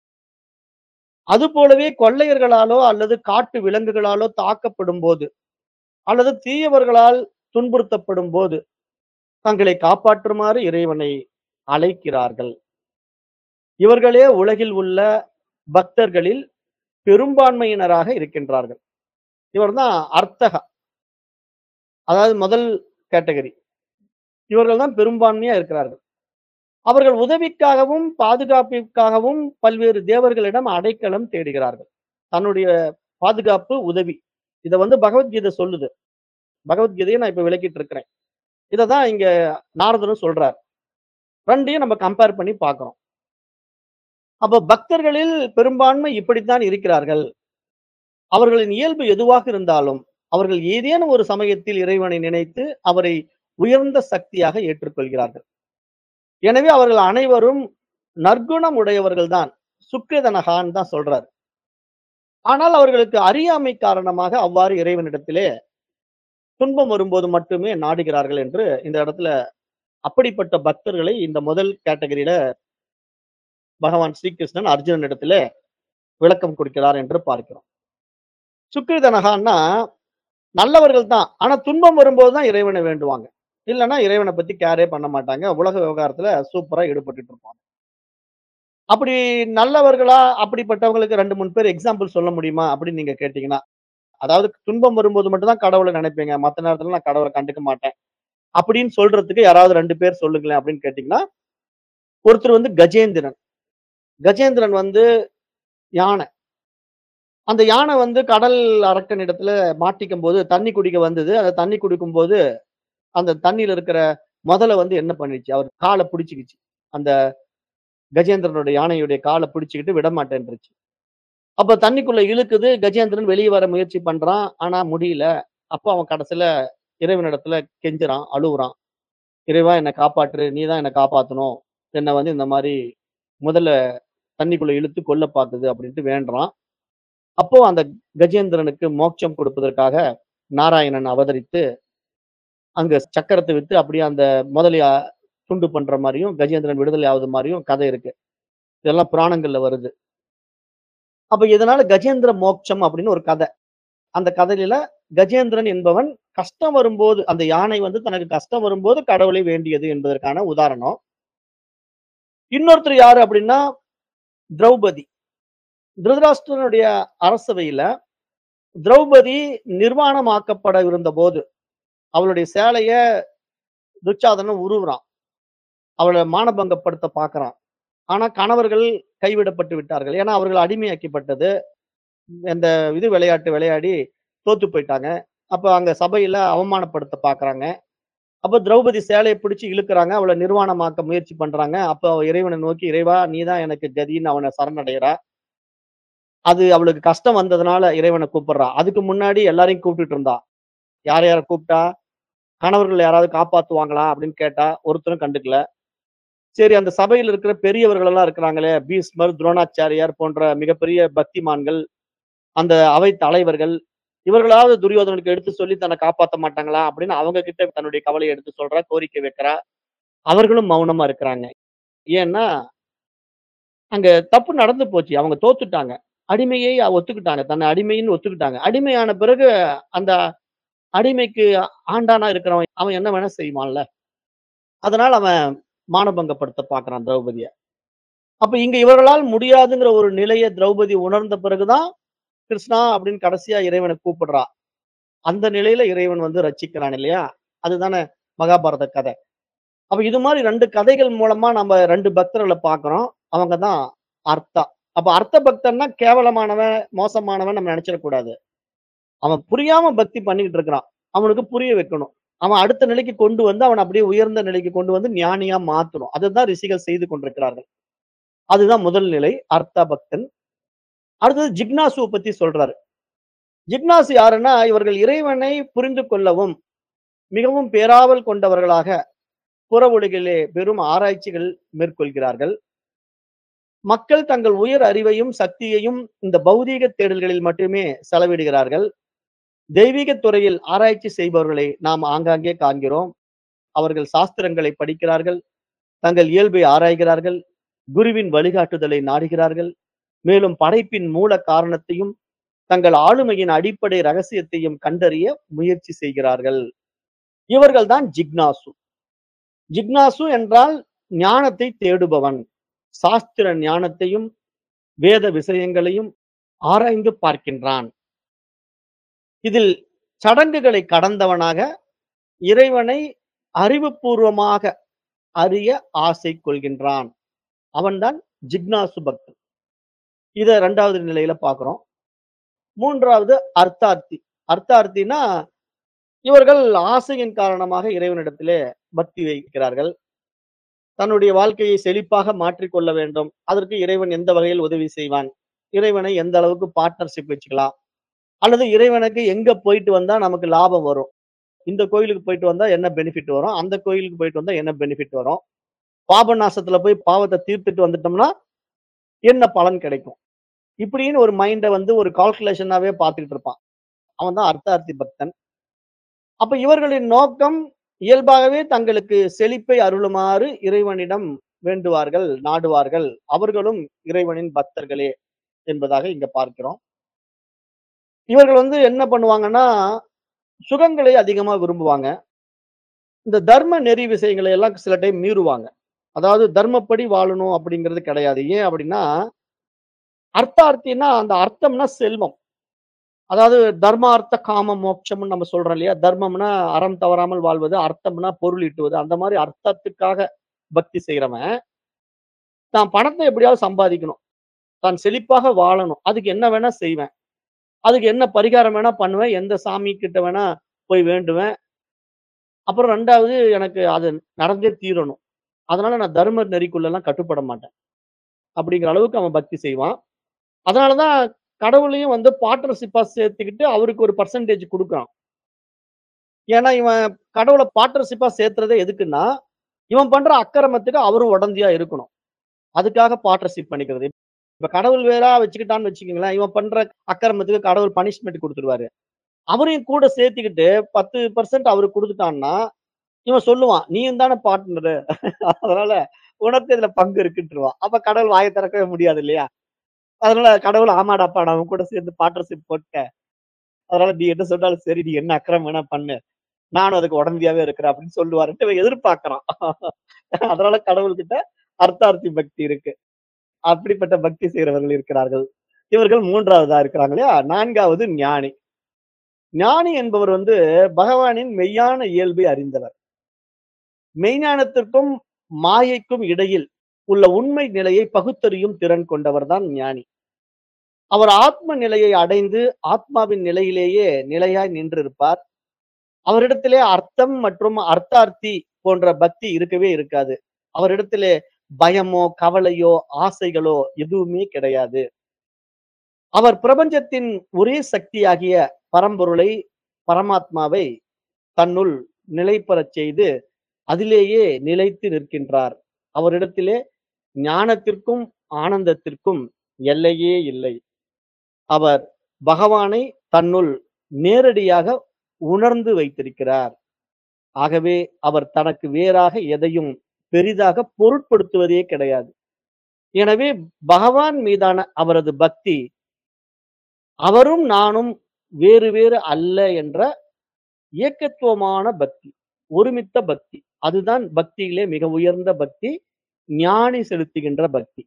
அது போலவே கொள்ளையர்களாலோ அல்லது காட்டு விலங்குகளாலோ தாக்கப்படும் போது அல்லது தீயவர்களால் துன்புறுத்தப்படும் போது தங்களை காப்பாற்றுமாறு இறைவனை அழைக்கிறார்கள். இவர்களே உலகில் உள்ள பக்தர்களில் பெரும்பான்மையினராக இருக்கின்றார்கள். இவர்தான் அர்த்தகா, அதாவது முதல் கேட்டகரி. இவர்கள் தான் பெரும்பான்மையா இருக்கிறார்கள். அவர்கள் உதவிக்காகவும் பாதுகாப்பிற்காகவும் பல்வேறு தேவர்களிடம் அடைக்கலம் தேடுகிறார்கள். தன்னுடைய பாதுகாப்பு, உதவி, இத வந்து பகவத்கீதை சொல்லுது. பகவத்கீதையை நான் இப்ப விளக்கிட்டு இருக்கிறேன். இததான் இங்க நாரதரும் சொல்றார். ரெண்டையும் நம்ம கம்பேர் பண்ணி பார்க்கிறோம். அப்ப பக்தர்களில் பெரும்பான்மை இப்படித்தான் இருக்கிறார்கள். அவர்களின் இயல்பு எதுவாக இருந்தாலும் அவர்கள் ஏதேனும் ஒரு சமயத்தில் இறைவனை நினைத்து அவரை உயர்ந்த சக்தியாக ஏற்றுக்கொள்கிறார்கள். எனவே அவர்கள் அனைவரும் நற்குணம் உடையவர்கள் தான். சுக்கிரதனகான் தான் சொல்றார். ஆனால் அவர்களுக்கு அறியாமை காரணமாக அவ்வாறு இறைவனிடத்திலே துன்பம் வரும்போது மட்டுமே நாடுகிறார்கள் என்று இந்த இடத்துல அப்படிப்பட்ட பக்தர்களை இந்த முதல் கேட்டகரியில பகவான் ஸ்ரீகிருஷ்ணன் அர்ஜுனன் இடத்துல விளக்கம் கொடுக்கிறார் என்று பார்க்கிறோம். சுக்கிரதனகான்னா நல்லவர்கள் தான், ஆனா துன்பம் வரும்போது தான் இறைவனை வேண்டுவாங்க. இல்லைன்னா இறைவனை பத்தி கேரே பண்ண மாட்டாங்க. உலக விவகாரத்துல சூப்பரா ஈடுபட்டு இருப்பாங்க. அப்படி நல்லவர்களா அப்படிப்பட்டவங்களுக்கு ரெண்டு மூணு பேர் எக்ஸாம்பிள் சொல்ல முடியுமா அப்படின்னு நீங்க கேட்டீங்கன்னா, அதாவது துன்பம் வரும்போது மட்டும் தான் கடவுளை நினைப்பீங்க, மத்த நேரத்துல நான் கடவுளை கண்டுக்க மாட்டேன் அப்படின்னு சொல்றதுக்கு யாராவது ரெண்டு பேர் சொல்லுங்களேன் அப்படின்னு கேட்டீங்கன்னா, ஒருத்தர் வந்து கஜேந்திரன். கஜேந்திரன் வந்து யானை. அந்த யானை வந்து கடல் அரக்கனிடத்துல மாட்டிக்கும்போது, தண்ணி குடிக்க வந்தது. அந்த தண்ணி குடிக்கும்போது, அந்த தண்ணீல இருக்கிற மொதல வந்து என்ன பண்ணிருச்சு, அவர் கால பிடிச்சுக்கிச்சு. அந்த கஜேந்திரனுடைய யானையுடைய கால பிடிச்சுக்கிட்டு விடமாட்டேன்ருச்சு. அப்ப தண்ணிக்குள்ள இழுக்குது. கஜேந்திரன் வெளிய வர முயற்சி பண்றான். ஆனா முடியல. அப்ப அவன் கடைசில இறைவனிடத்துல கெஞ்சுறான், அழுவுறான். "இறைவா என்ன காப்பாற்று. நீ தான் என்ன காப்பாத்தணும். என்ன வந்து இந்த மாரி முதல தண்ணிக்குள்ள இழுத்து கொல்ல பாக்குது" அப்படின்ட்டு வேண்டுறான். அப்போ அந்த கஜேந்திரனுக்கு மோட்சம் கொடுப்பதற்காக நாராயணன் அவதரித்து, அங்க சக்கரத்த விட்டு அப்படியே அந்த முதலைய துண்டு பண்ற மாரியும், கஜேந்திரன் விடுதலை ஆவுது மாரியும் கதை இருக்கு. இதெல்லாம் புராணங்கள்ல வருது. அப்ப இதனால கஜேந்திர மோட்சம் அப்படின்னு ஒரு கதை. அந்த கதையில கஜேந்திரன் என்பவன் கஷ்டம் வரும்போது, அந்த யானை வந்து தனக்கு கஷ்டம் வரும்போது கடவுளை வேண்டியது என்பதற்கான உதாரணம். இன்னொருத்தர் யாரு அப்படின்னா, திரௌபதி. திருதராஷ்டிரனுடைய அரசவையில திரௌபதி நிர்வாணமாக்கப்பட இருந்தபோது, அவளுடைய சேலைய துச்சாதனன் உருவுறான். அவள மானபங்கப்படுத்த பார்க்கிறான். ஆனா கணவர்கள் கைவிடப்பட்டு விட்டார்கள். ஏன்னா அவர்கள் அடிமையாக்கப்பட்டது. இந்த இது விளையாட்டு விளையாடி தோத்து போயிட்டாங்க. அப்ப அங்க சபையில அவமானப்படுத்த பார்க்குறாங்க. அப்ப திரௌபதி சேலைய பிடிச்சு இழுக்குறாங்க. அவள நிர்வாணமாக்க முயற்சி பண்றாங்க. அப்ப அவ இறைவன நோக்கி, "இறைவா நீ தான் எனக்கு கதின்னு" அவன சரணடைறா. அது அவளுக்கு கஷ்டம் வந்ததுனால இறைவன கூப்பிடுறா. அதுக்கு முன்னாடி எல்லாரையும் கூப்பிட்டுட்டு இருந்தா. யார் யார கூப்பிட்டா? கணவர்கள் யாராவது காப்பாத்துவாங்களா? அப்படின்னு கேட்டா, ஒருத்தரும் கண்டுக்கல. சரி அந்த சபையில இருக்கிற பெரியவர்கள் எல்லாம் இருக்கிறாங்களே, பீஷ்மர், துரோணாச்சாரியார் போன்ற மிகப்பெரிய பக்திமான்கள், அந்த அவை தலைவர்கள், இவர்களாவது துரியோதனனுக்கு எடுத்து சொல்லி தன்னை காப்பாத்த மாட்டாங்களா? அப்படின்னு அவங்க கிட்ட தன்னுடைய கவலைய எடுத்து சொல்றா, கோரிக்கை வைக்கிறா. அவர்களும் மௌனமா இருக்கிறாங்க. ஏன்னா, அங்க தப்பு நடந்து போச்சு. அவங்க தோத்துட்டாங்க. அடிமையை ஒத்துக்கிட்டாங்க. தன்னை அடிமைன்னு ஒத்துக்கிட்டாங்க. அடிமையான பிறகு அந்த அடிமைக்கு ஆண்டானா இருக்கிறவன், அவன் என்ன வேணா செய்வான்ல. அதனால அவன் மானபங்கப்படுத்த பார்க்கிறான் திரௌபதிய. அப்ப இங்க இவர்களால் முடியாதுங்கிற ஒரு நிலைய திரௌபதி உணர்ந்த பிறகு தான், கிருஷ்ணா அப்படின்னு கடைசியா இறைவன கூப்பிடுறா. அந்த நிலையில இறைவன் வந்து ரட்சிக்கிறான் இல்லையா? அதுதானே மகாபாரத கதை. அப்ப இது மாரி ரெண்டு கதைகள் மூலமா நம்ம ரெண்டு பக்தர்கள பார்க்கிறோம். அவங்க தான் அர்த்தா. அப்ப அர்த்த பக்தன்னா கேவலமானவன், மோசமானவன் நம்ம நெனச்சிடக் கூடாது. அவன் புரியாம பக்தி பண்ணிக்கிட்டு இருக்கிறான். அவனுக்கு புரிய வைக்கணும். அவன் அடுத்த நிலைக்கு கொண்டு வந்து, அவன அப்படியே உயர்ந்த நிலைக்கு கொண்டு வந்து ஞானியா மாத்தணும். அததான் ரிஷிகள் செய்து கொண்டிருக்கிறார்கள். அதுதான் முதல் நிலை, அர்த்த பக்தன். அடுத்தது ஜிக்னாசுவ பத்தி சொல்றாரு. ஜிக்னாசு யாருன்னா, இவர்கள் இறைவனை புரிந்து கொள்ளவும், மிகவும் பேராவல் கொண்டவர்களாக புற உலகிலே பெரும் ஆராய்ச்சிகள் மேற்கொள்கிறார்கள். மக்கள் தங்கள் உயர் அறிவையும், சக்தியையும் இந்த பௌதீக தேடல்களில் மட்டுமே செலவிடுகிறார்கள். தெய்வீக துறையில் ஆராய்ச்சி செய்பவர்களை நாம் ஆங்காங்கே காண்கிறோம். அவர்கள் சாஸ்திரங்களை படிக்கிறார்கள், தங்கள் இயல்பை ஆராய்கிறார்கள், குருவின் வழிகாட்டுதலை நாடுகிறார்கள். மேலும் படைப்பின் மூல காரணத்தையும், தங்கள் ஆளுமையின் அடிப்படை ரகசியத்தையும் கண்டறிய முயற்சி செய்கிறார்கள். இவர்கள் தான் ஜிக்னாசு. ஜிக்னாசு என்றால் ஞானத்தை தேடுபவன். சாஸ்திர ஞானத்தையும், வேத விஷயங்களையும் ஆராய்ந்து பார்க்கின்றான். இதில் சடங்குகளை கடந்தவனாக இறைவனை அறிவுபூர்வமாக அறிய ஆசை கொள்கின்றான். அவன்தான் ஜிக்னாசு பக்தன். இத இரண்டாவது நிலையில பார்க்கிறோம். மூன்றாவது அர்த்தார்த்தி. அர்த்தார்த்தினா, இவர்கள் ஆசையின் காரணமாக இறைவனிடத்திலே பக்தி வைக்கிறார்கள். தன்னுடைய வாழ்க்கையை செழிப்பாக மாற்றிக் கொள்ள வேண்டும். அதற்கு இறைவன் எந்த வகையில் உதவி செய்வான்? இறைவனை எந்த அளவுக்கு பார்ட்னர்ஷிப் வச்சுக்கலாம்? அல்லது இறைவனுக்கு எங்க போயிட்டு வந்தா நமக்கு லாபம் வரும்? இந்த கோயிலுக்கு போயிட்டு வந்தா என்ன பெனிஃபிட் வரும்? அந்த கோயிலுக்கு போயிட்டு வந்தா என்ன பெனிஃபிட் வரும்? பாபநாசத்துல போய் பாவத்த தீர்த்துட்டு வந்துட்டோம்னா, என்ன பலன் கிடைக்கும்? இப்படின்னு ஒரு மைண்ட வந்து ஒரு கால்குலேஷனாவே பார்த்துக்கிட்டு இருப்பான். அவன் தான் அர்த்தார்த்தி பக்தன். அப்ப இவர்களின் நோக்கம் இயல்பாகவே தங்களுக்கு செழிப்பை அருளுமாறு இறைவனிடம் வேண்டுவார்கள், நாடுவார்கள். அவர்களும் இறைவனின் பக்தர்களே என்பதாக இங்க பார்க்கிறோம். இவர்கள் வந்து என்ன பண்ணுவாங்கன்னா, சுகங்களை அதிகமா விரும்புவாங்க. இந்த தர்ம நெறி விஷயங்களை எல்லாம் சில டைம் மீறுவாங்க. அதாவது தர்மப்படி வாழணும் அப்படிங்கிறது கிடையாது. ஏன் அப்படின்னா, அர்த்தார்த்தின்னா அந்த அர்த்தம்னா செல்வம். அதாவது தர்மார்த்த காம மோட்சம்னு நம்ம சொல்றோம் இல்லையா? தர்மம்னா அறம் தவறாமல் வாழ்வது, அர்த்தம்னா பொருள் ஈட்டுவது. அந்த மாரி அர்த்தத்துக்காக பக்தி செய்றவன், தான் பணத்த எப்படியாவது சம்பாதிக்கணும். தான் செழிப்பாக வாழணும். அதுக்கு என்ன வேணா செய்வேன். அதுக்கு என்ன பரிகாரம் வேணா பண்ணுவேன். எந்த சாமி கிட்ட வேணா போய் வேண்டுவேன். அப்புறம் இரண்டாவது எனக்கு அது நடந்தே தீரணும். அதனால நான் தர்ம நெறிக்குள்ளலாம் கட்டுப்பட மாட்டேன். அப்படிங்கிற அளவுக்கு அவன் பக்தி செய்வான். அதனால தான் கடவுளையும் வந்து பார்ட்னர்ஷிப்பா சேர்த்துக்கிட்டு அவருக்கு ஒரு பெர்சன்டேஜ் குடுக்குறான். ஏன்னா, இவன் கடவுள பார்ட்னர்ஷிப்பா சேர்த்துறதே எதுக்குன்னா, இவன் பண்ற அக்கிரமத்துக்கு அவரும் உடந்தையா இருக்கணும். அதுக்காக பார்ட்னர்ஷிப் பண்ணிக்கிறது. இப்ப கடவுள் வேறா வச்சுக்கிட்டான்னு வச்சுக்கங்களேன், இவன் பண்ற அக்கிரமத்துக்கு கடவுள் பனிஷ்மென்ட் குடுத்துருவாரு. அவரையும் கூட சேர்த்துக்கிட்டு பத்து சதவீதம் அவருக்கு குடுத்துட்டான்னா, இவன் சொல்லுவான், "நீயும் தானே பார்ட்னரு. அதனால உனக்கும் இதுல பங்கு இருக்குன்றுவான்." அப்ப கடவுள் வாய திறக்கவே முடியாது இல்லையா? அதனால கடவுள், "ஆமாடாப்பா நான் உன் கூட சேர்ந்து பார்ட்னர்ஷிப் போட்டுட்டேன். அதனால நீ என்ன சொன்னாலும் சரி, நீ என்ன அக்கிரமம் வேணா பண்ணு. நானும் அதுக்கு உடந்தையாவே இருக்கிறேன்" அப்படின்னு சொல்லுவாருன்ட்டு இவன் எதிர்பார்க்கிறான். அதனால கடவுள்கிட்ட அர்த்தார்த்தி பக்தி இருக்கு. அப்படிப்பட்ட பக்தி செய்றவர்கள் இருக்கிறார்கள். இவர்கள் மூன்றாவதா இருக்கிறாங்க இல்லையா? நான்காவது ஞானி. ஞானி என்பவர் வந்து பகவானின் மெய்யான இயல்பை அறிந்தவர். மெய்ஞானத்திற்கும் மாயைக்கும் இடையில் உள்ள உண்மை நிலையை பகுத்தறியும் திறன் கொண்டவர் தான் ஞானி. அவர் ஆத்ம நிலையை அடைந்து ஆத்மாவின் நிலையிலேயே நிலையாய் நின்றிருப்பார். அவரிடத்திலே அர்த்தம் மற்றும் அர்த்தார்த்தி போன்ற பக்தி இருக்கவே இருக்காது. அவரிடத்திலே பயமோ, கவலையோ, ஆசைகளோ எதுவுமே கிடையாது. அவர் பிரபஞ்சத்தின் ஒரே சக்தியாகிய பரம்பொருளை, பரமாத்மாவை தன்னுள் நிலை பெறச் செய்து, அதிலேயே நிலைத்து நிற்கின்றார். அவரிடத்திலே ஞானத்திற்கும், ஆனந்தத்திற்கும் எல்லையே இல்லை. அவர் பகவானை தன்னுள் நேரடியாக உணர்ந்து வைத்திருக்கிறார். ஆகவே அவர் தனக்கு வேறாக எதையும் பெரிதாக பொருட்படுத்துவதே கிடையாது. எனவே பகவான் மீதான அவரது பக்தி, அவரும் நானும் வேறு வேறு அல்ல என்ற ஏகத்துவமான பக்தி, ஒருமித்த பக்தி. அதுதான் பக்தியிலே மிக உயர்ந்த பக்தி, ஞானி செலுத்துகின்ற பக்தி.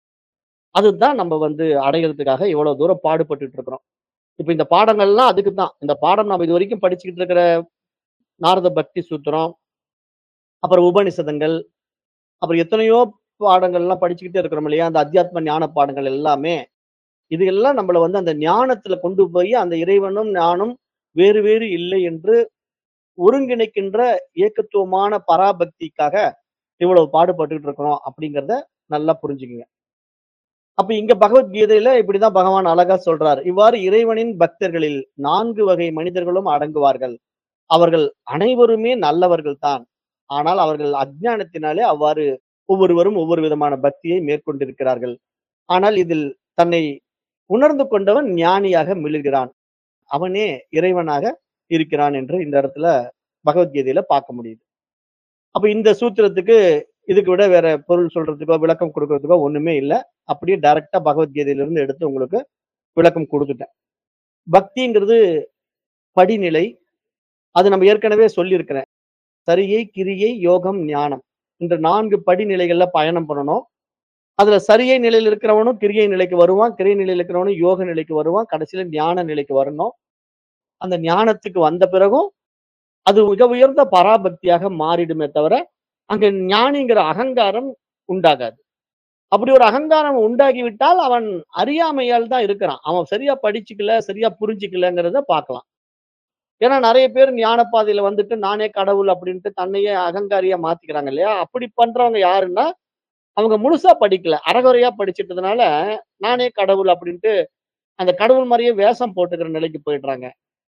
அதுதான் நம்ம வந்து அடையறதுக்காக இவ்வளவு தூரம் பாடுபட்டுட்டு இருக்கிறோம். இப்ப இந்த பாடங்கள்லாம் அதுக்கு தான். இந்த பாடம் நம்ம இதுவரைக்கும் படிச்சுக்கிட்டு இருக்கிற நாரத பக்தி சூத்திரம், அப்புறம் உபநிஷதங்கள், அப்புறம் எத்தனையோ பாடங்கள்லாம் படிச்சுக்கிட்டே இருக்கிறோம் இல்லையா? அந்த அத்தியாத்ம ஞான பாடங்கள் எல்லாமே. இது எல்லாம் நம்மள வந்து அந்த ஞானத்துல கொண்டு போய் அந்த இறைவனும் நானும் வேறு வேறு இல்லை என்று ஒருங்கிணைக்கின்ற ஏகத்துவமான பராபக்திக்காக இவ்வளவு பாடுபட்டுட்டு இருக்கிறோம் அப்படிங்கிறத நல்லா புரிஞ்சுக்குங்க. அப்ப இங்க பகவத்கீதையில இப்படிதான் பகவான் அழகா சொல்றாரு. இவ்வாறு இறைவனின் பக்தர்களில் நான்கு வகை மனிதர்களும் அடங்குவார்கள். அவர்கள் அனைவருமே நல்லவர்கள் தான். ஆனால் அவர்கள் அஞ்ஞானத்தினாலே அவ்வாறு ஒவ்வொருவரும் ஒவ்வொரு விதமான பக்தியை மேற்கொண்டிருக்கிறார்கள். ஆனால் இதில் தன்னை உணர்ந்து கொண்டவன் ஞானியாக மிளிர்கிறான். அவனே இறைவனாக இருக்கிறான் என்று இந்த இடத்துல பகவத்கீதையில பார்க்க முடியுது. அப்ப இந்த சூத்திரத்துக்கு இதுக்கு விட வேற பொருள் சொல்றதுக்கோ, விளக்கம் குடுக்கறதுக்கோ ஒண்ணுமே இல்ல. அப்படியே டைரக்ட்டா பகவத்கீதையிலிருந்து எடுத்து உங்களுக்கு விளக்கம் குடுத்துட்டேன். பக்திங்கிறது படிநிலை. அது நம்ம ஏற்கனவே சொல்லியிருக்கிறேன். சரியை, கிரியை, யோகம், ஞானம். இந்த நான்கு படிநிலைகள்ல பயணம் பண்ணணும். அதுல சரியை நிலையில இருக்கிறவனும் கிரியை நிலைக்கு வருவான். கிரியை நிலையில இருக்கிறவனும் யோக நிலைக்கு வருவான். கடைசியில ஞான நிலைக்கு வரணும். அந்த ஞானத்துக்கு வந்த பிறகும் அது மிக உயர்ந்த பராபக்தியாக மாறிடுமே தவிர, அங்க ஞானிங்கிற அகங்காரம் உண்டாகாது. அப்படி ஒரு அகங்காரம் உண்டாகிவிட்டால் அவன் அறியாமையால் தான் இருக்கிறான். அவன் சரியா படிச்சுக்கல, சரியா புரிஞ்சுக்கலங்கிறத பார்க்கலாம். ஏன்னா நெறைய பேர் ஞான பாதையில வந்துட்டு நானே கடவுள் அப்படின்ட்டு தன்னையே அகங்காரியா மாத்திக்கிறாங்க இல்லையா? அப்படி பண்றவங்க யாருன்னா, அவங்க முழுசா படிக்கல. அரைகுறையா படிச்சிட்டதுனால, நானே கடவுள் அப்படின்ட்டு அந்த கடவுள் மாரியே வேஷம் போட்டுக்கிற நிலைக்கு போயிடுறாங்க.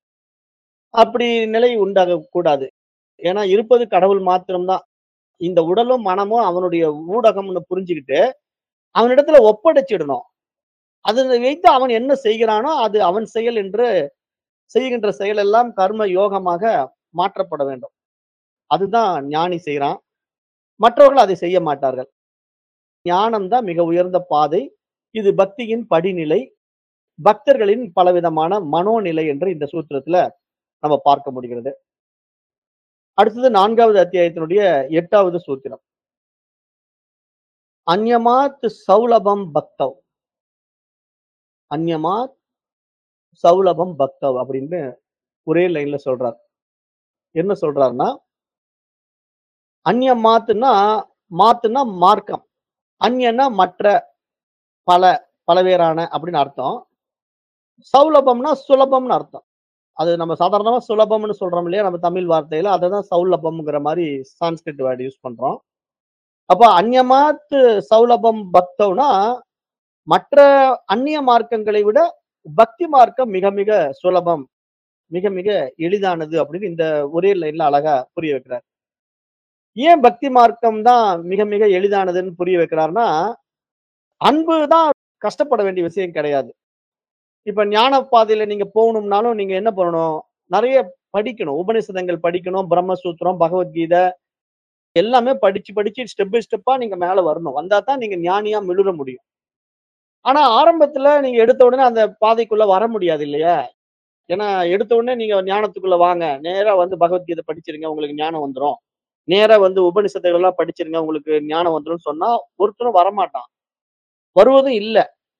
அப்படி நிலை உண்டாகக் கூடாது. ஏன்னா இருப்பது கடவுள் மாத்திரம் தான். இந்த உடலும், மனமும் அவனுடைய ஊடகம்னு புரிஞ்சுகிட்டு, அவனிடத்துல ஒப்படைச்சிடணும். அதை வைத்து அவன் என்ன செய்கிறானோ, அது அவன் செயல் என்று செய்கின்ற செயல் எல்லாம் கர்ம யோகமாக மாற்றப்பட வேண்டும். அதுதான் ஞானி செய்றான். மற்றவர்கள் அதை செய்ய மாட்டார்கள். ஞானம் தான் மிக உயர்ந்த பாதை. இது பக்தியின் படிநிலை. பக்தர்களின் பலவிதமான மனோநிலை என்று இந்த சூத்திரத்துல நம்ம பார்க்க முடிகிறது. அடுத்தது நான்காவது அத்தியாயத்தினுடைய எட்டாவது சூத்திரம். அன்யமாத் சௌலபம் பக்தவ். அன்யமாத் சௌலபம் பக்தவ் அப்படின்னு ஒரே லைன்ல சொல்றார். என்ன சொல்றாருன்னா, அன்யமாத்துன்னா, மாத்துன்னா மார்க்கம். அன்யன்னா மற்ற, பல, பலவேறான அப்படின்னு அர்த்தம். சௌலபம்னா சுலபம்னு அர்த்தம். அது நம்ம சாதாரணமா சுலபம்னு சொல்றோம் இல்லையா? நம்ம தமிழ் வார்த்தையில அததான் சௌலபம்ங்கிற மாரி சான்ஸ்கிரிட் வேர்ட் யூஸ் பண்றோம். அப்ப அந்யமாத்து சௌலபம் பக்தௌனா, மற்ற அந்நிய மார்க்கங்களை விட பக்தி மார்க்கம் மிக மிக சுலபம். மிக மிக எளிதானது அப்படின்னு இந்த ஒரே லைன்ல அழகா புரிய வைக்கிறார். ஏன் பக்தி மார்க்கம் தான் மிக மிக எளிதானதுன்னு புரிய வைக்கிறார்ன்னா, அன்பு தான் கஷ்டப்பட வேண்டிய விஷயம் கிடையாது. இப்ப ஞான பாதையில நீங்க போகணும்னாலும் நீங்க என்ன பண்ணணும்? நெறைய படிக்கணும். உபநிஷதங்கள் படிக்கணும். பிரம்மசூத்திரம், பகவத்கீதை எல்லாமே படிச்சு, படிச்சு ஸ்டெப் பை ஸ்டெப்பா நீங்க மேல வரணும். வந்தா தான் நீங்க ஞானியா மிளிர முடியும். ஆனா ஆரம்பத்துல நீங்க எடுத்த உடனே அந்த பாதைக்குள்ள வர முடியாது இல்லையா? ஏன்னா எடுத்த உடனே நீங்க ஞானத்துக்குள்ள வாங்க. நேரா வந்து பகவத்கீதை படிச்சிருங்க. உங்களுக்கு ஞானம் வந்துரும். நேரா வந்து உபநிஷத்துகள் எல்லாம் படிச்சிருங்க. உங்களுக்கு ஞானம் வந்துரும்னு சொன்னா ஒருத்தரும் வரமாட்டான். வருவதும் இல்ல.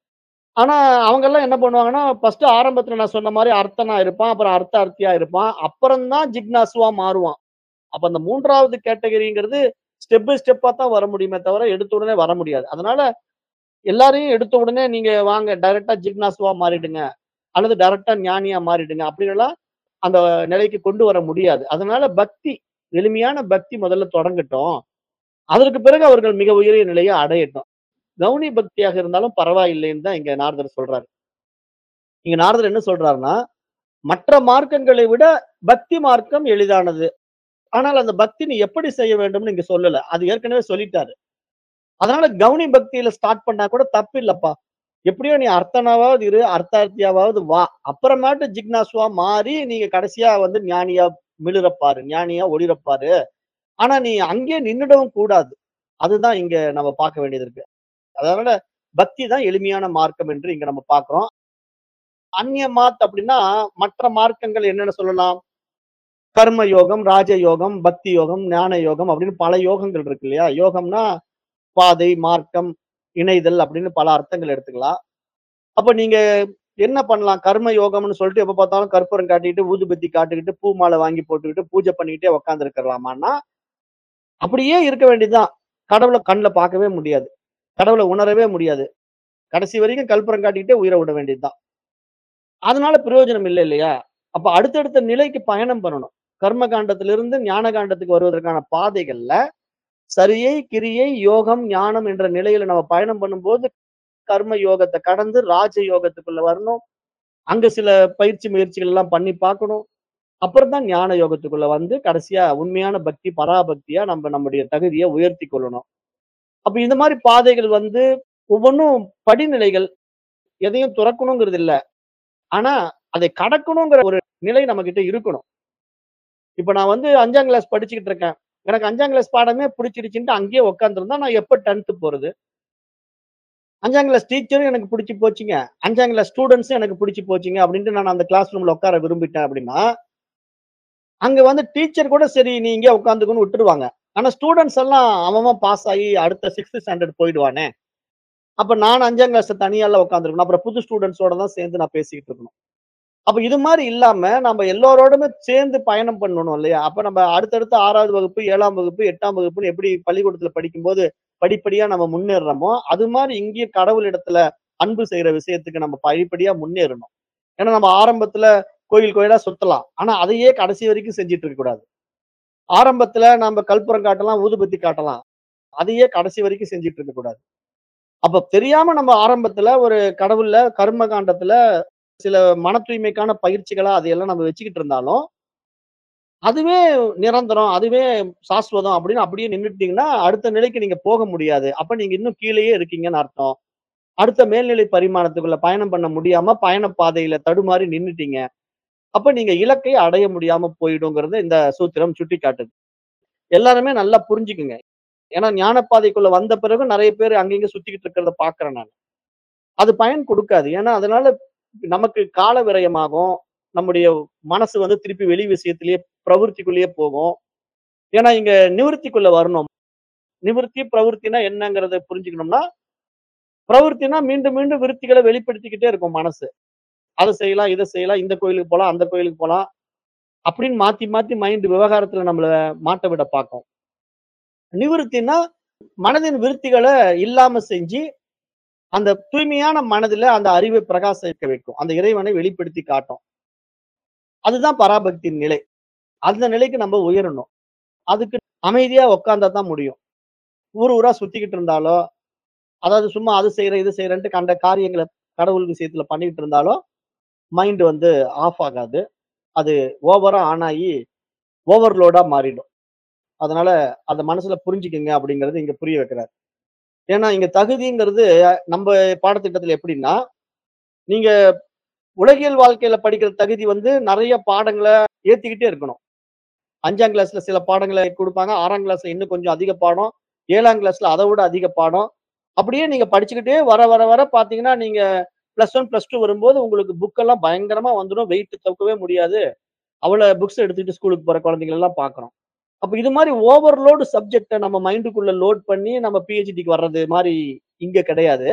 ஆனா அவங்கெல்லாம் என்ன பண்ணுவாங்கன்னா, ஃபர்ஸ்ட் ஆரம்பத்துல நான் சொன்ன மாரி அர்த்தனா இருப்பான். அப்புறம் அர்த்தார்த்தியா இருப்பான். அப்புறம் தான் ஜிக்னாசுவா மாறுவான். அப்ப அந்த மூன்றாவது கேட்டகரிங்கிறது ஸ்டெப் பை ஸ்டெப்பா தான் வர முடியுமே தவிர, எடுத்த உடனே வர முடியாது. அதனால எல்லாரையும் எடுத்த உடனே நீங்க வாங்க டைரக்ட்டா ஜிக்னாசுவா மாறிடுங்க. அல்லது டைரக்ட்டா ஞானியா மாறிடுங்க. அப்படின்னுலாம் அந்த நிலைக்கு கொண்டு வர முடியாது. அதனால பக்தி, எளிமையான பக்தி முதல்ல தொடங்கட்டும். அதற்கு பிறகு அவர்கள் மிக உயரிய நிலையை அடையட்டும். கவுனி பக்தியாக இருந்தாலும் பரவாயில்லைன்னு தான் இங்க நாரதர் சொல்றாரு. இங்க நாரதர் என்ன சொல்றாருன்னா, மற்ற மார்க்கங்களை விட பக்தி மார்க்கம் எளிதானது. ஆனால் அந்த பக்தி நீ எப்படி செய்ய வேண்டும்னு இங்க சொல்லல. அது ஏற்கனவே சொல்லிட்டாரு. அதனால கவுனி பக்தியில ஸ்டார்ட் பண்ணா கூட தப்பு இல்லப்பா. எப்படியோ நீ அர்த்தனாவாவது இரு, அர்த்தார்த்தியாவாவது வா. அப்புறமேட்டு ஜிக்னாசுவா மாறி நீங்க கடைசியா வந்து ஞானியா மிளிரப் பாரு. ஞானியா ஒளிரப் பாரு. ஆனா நீ அங்கேயே நின்னுடவும் கூடாது. அதுதான் இங்க நம்ம பார்க்க வேண்டியது இருக்கு. அதனால பக்தி தான் எளிமையான மார்க்கம் என்று இங்க நம்ம பார்க்கிறோம். அந்நிய மாத் அப்படின்னா மற்ற மார்க்கங்கள் என்னென்ன சொல்லலாம்? கர்ம யோகம், ராஜ யோகம், பக்தி யோகம், ஞான யோகம் அப்படின்னு பல யோகங்கள் இருக்கு இல்லையா? யோகம்னா பாதை, மார்க்கம், இணைதல் அப்படின்னு பல அர்த்தங்கள் எடுத்துக்கலாம். அப்ப நீங்க என்ன பண்ணலாம்? கர்ம யோகம்னு சொல்லிட்டு எப்ப பார்த்தாலும் கற்பூரம் காட்டிட்டு, ஊதுபத்தி காட்டிக்கிட்டு, பூ மாலை வாங்கி போட்டுக்கிட்டு, பூஜை பண்ணிக்கிட்டே உட்கார்ந்து இருக்கலாமான்னா, அப்படியே இருக்க வேண்டியதுதான். கடவுள கண்ல பார்க்கவே முடியாது. கடவுள உணரவே முடியாது. கடைசி வரைக்கும் கற்பூரம் காட்டிக்கிட்டே உயிர விட வேண்டியதுதான். அதனால பிரயோஜனம் இல்ல இல்லையா? அப்ப அடுத்தடுத்த நிலைக்கு பயணம் பண்ணணும். கர்ம காண்டத்திலிருந்து ஞான காண்டத்துக்கு வருவதற்கான பாதைகள்ல சரியை, கிரியை, யோகம், ஞானம் என்ற நிலையில நம்ம பயணம் பண்ணும்போது, கர்ம யோகத்த கடந்து ராஜ யோகத்துக்குள்ள வரணும். அங்க சில பயிற்சி முயற்சிகள் எல்லாம் பண்ணி பார்க்கணும். அப்புறம் தான் ஞான யோகத்துக்குள்ள வந்து கடைசியா உண்மையான பக்தி, பராபக்தியா நம்ம நம்முடைய தகுதிய உயர்த்திக் கொள்ளணும். அப்ப இந்த மாரி பாதைகள் வந்து ஒவ்வொன்னும் படிநிலைகள். எதையும் துறக்கணுங்கிறது இல்ல. ஆனா, அதை கடக்கணுங்கிற ஒரு நிலை நம்மகிட்ட இருக்கணும். இப்ப நான் வந்து ஐந்தாம் கிளாஸ் படிச்சுக்கிட்டு இருக்கேன். எனக்கு ஐந்தாம் கிளாஸ் பாடமே புடிச்சிருச்சுன்ட்டு அங்கேயே உட்கார்ந்திருந்தா, நான் எப்ப பத்தாம் போறது? ஐந்தாம் கிளாஸ் டீச்சரும் எனக்கு புடிச்சு போச்சுங்க. ஐந்தாம் கிளாஸ் ஸ்டூடண்ட்ஸும் எனக்கு புடிச்சு போச்சுங்க அப்டின்ட்டு நான் அந்த கிளாஸ் ரூம்ல உட்கார விரும்பிட்டேன் அப்டின்னா, அங்க வந்து டீச்சர் கூட சரி நீ இங்கேயே உட்காந்துக்கோன்னு விட்டுருவாங்க. ஆனா ஸ்டூடண்ட்ஸ் எல்லாம் அவன் அவன் பாஸ் ஆகி அடுத்த ஆறாவது ஸ்டாண்டர்ட் போயிடுவானே. அப்ப நான் ஐந்தாம் கிளாஸ்ல தனியாலாம் உட்கார்ந்திருக்கணும். அப்புறம் புது ஸ்டூடண்ட்ஸோட தான் சேர்ந்து நான் பேசிக்கிட்டு இருக்கணும். அப்ப இது மாரி இல்லாம நம்ம எல்லோரோடுமே சேர்ந்து பயணம் பண்ணணும் இல்லையா? அப்ப நம்ம அடுத்தடுத்து ஆறாவது வகுப்பு, ஏழாம் வகுப்பு, எட்டாம் வகுப்புன்னு எப்படி பள்ளிக்கூடத்துல படிக்கும்போது படிப்படியா நம்ம முன்னேறுறோமோ, அது மாரி இங்கேயும் கடவுளிடத்துல அன்பு செய்ற விஷயத்துக்கு நம்ம படிப்படியா முன்னேறணும். ஏன்னா நம்ம ஆரம்பத்துல கோயில் கோயிலா சுத்தலாம். ஆனா அதையே கடைசி வரைக்கும் செஞ்சுட்டு இருக்கக்கூடாது. ஆரம்பத்துல நம்ம கற்பூரம் காட்டலாம், ஊதுபத்தி காட்டலாம். அதையே கடைசி வரைக்கும் செஞ்சுட்டு இருக்கக்கூடாது. அப்ப தெரியாம நம்ம ஆரம்பத்துல ஒரு கடவுள்ல கர்ம காண்டத்துல சில மன தூய்மைக்கான பயிற்சிகளா அதையெல்லாம் நம்ம வச்சுக்கிட்டு இருந்தாலும், அதுவே நிரந்தரம், அதுவே சாஸ்வதம் அப்படின்னு அப்படியே நின்னுட்டீங்கன்னா, அடுத்த நிலைக்கு நீங்க போக முடியாது. அப்ப நீங்க இன்னும் கீழயே இருக்கீங்கன்னு அர்த்தம். அடுத்த மேல்நிலை பரிமாணத்துக்குள்ள பயணம் பண்ண முடியாம, பயண பாதையில தடுமாறி நின்னுட்டீங்க. அப்ப நீங்க இலக்கை அடைய முடியாம போயிடுங்கிறத இந்த சூத்திரம் சுட்டிக்காட்டுது. எல்லாருமே நல்லா புரிஞ்சுக்குங்க. ஏன்னா ஞான பாதைக்குள்ள வந்த பிறகு நெறைய பேர் அங்கங்க சுத்திக்கிட்டு இருக்கிறத பார்க்கிறேன் நானு. அது பயன் குடுக்காது. ஏன்னா அதனால நமக்கு கால விரயமாகும். நம்முடைய மனசு வந்து திருப்பி வெளி விஷயத்திலேயே பிரவೃத்திக்குள்ளேயே போகும். ஏன்னா இங்க நிவிர்த்திக்குள்ள வரணும். நிவிர்த்தி, பிரவೃத்தினா என்னங்கிறத புரிஞ்சுக்கணும்னா, பிரவೃத்தினா மீண்டும் மீண்டும் விருத்திகள வெளிப்படுத்திக்கிட்டே இருக்கும் மனசு. அத செய்யலாம், இத செய்யலாம், இந்த கோயிலுக்கு போலாம், அந்த கோயிலுக்கு போலாம். அப்படின்னு மாத்தி மாத்தி மைண்ட் விவகாரத்துல நம்மள மாட்ட விட பார்க்கும். நிவிர்த்தின்னா மனதின் விருத்திகள இல்லாம செஞ்சு, அந்த தூய்மையான மனதில அந்த அறிவை பிரகாசிக்க வைக்கும். அந்த இறைவனை வெளிப்படுத்தி காட்டும். அதுதான் பராபக்தியின் நிலை. அந்த நிலைக்கு நம்ம உயரணும். அதுக்கு அமைதியா உட்கார்ந்தா தான் முடியும். ஊர் ஊரா சுத்திக்கிட்டு இருந்தாலோ, அதாவது சும்மா அது செய்றேன், இது செய்றேன்ட்டு கண்ட காரியங்கள கடவுள் விஷயத்துல பண்ணிட்டு இருந்தாலோ, மைண்ட் வந்து ஆஃப் ஆகாது. அது ஓவரா ஆன் ஆயி ஓவர்லோடா மாறிடும். அதனால அத மனசுல புரிஞ்சுக்கங்க அப்படிங்கிறது இங்க புரிய வைக்கிறார். ஏன்னா இங்க தகுதிங்கிறது நம்ப பாடத்திட்டத்துல எப்படின்னா, நீங்க உலகியல் வாழ்க்கையில படிக்கிற தகுதி வந்து நெறைய பாடங்கள ஏத்துக்கிட்டே இருக்கணும். ஐந்தாம் கிளாஸ்ல சில பாடங்கள குடுப்பாங்க. ஆறாம் கிளாஸ்ல இன்னும் கொஞ்சம் அதிக பாடம். ஏழாம் கிளாஸ்ல அத விட அதிக பாடம். அப்படியே நீங்க படிச்சுக்கிட்டே வர, வர, வர பார்த்தீங்கன்னா, நீங்க பிளஸ் ஒன், பிளஸ் இரண்டு வரும்போது உங்களுக்கு புக் எல்லாம் பயங்கரமா வந்துரும். வெயிட் தூக்கவே முடியாது. அவ்வளோ புக்ஸ் எடுத்துக்கிட்டு ஸ்கூலுக்கு போற குழந்தைங்கள எல்லாம் பார்க்குறோம். அப்ப இது மாரி ஓவர்லோட் சப்ஜெக்ட்ட நம்ம மைண்டுக்குள்ள லோட் பண்ணி நம்ம பிஹெச்டிக்கு வர்றது மாரி இங்க கிடையாது.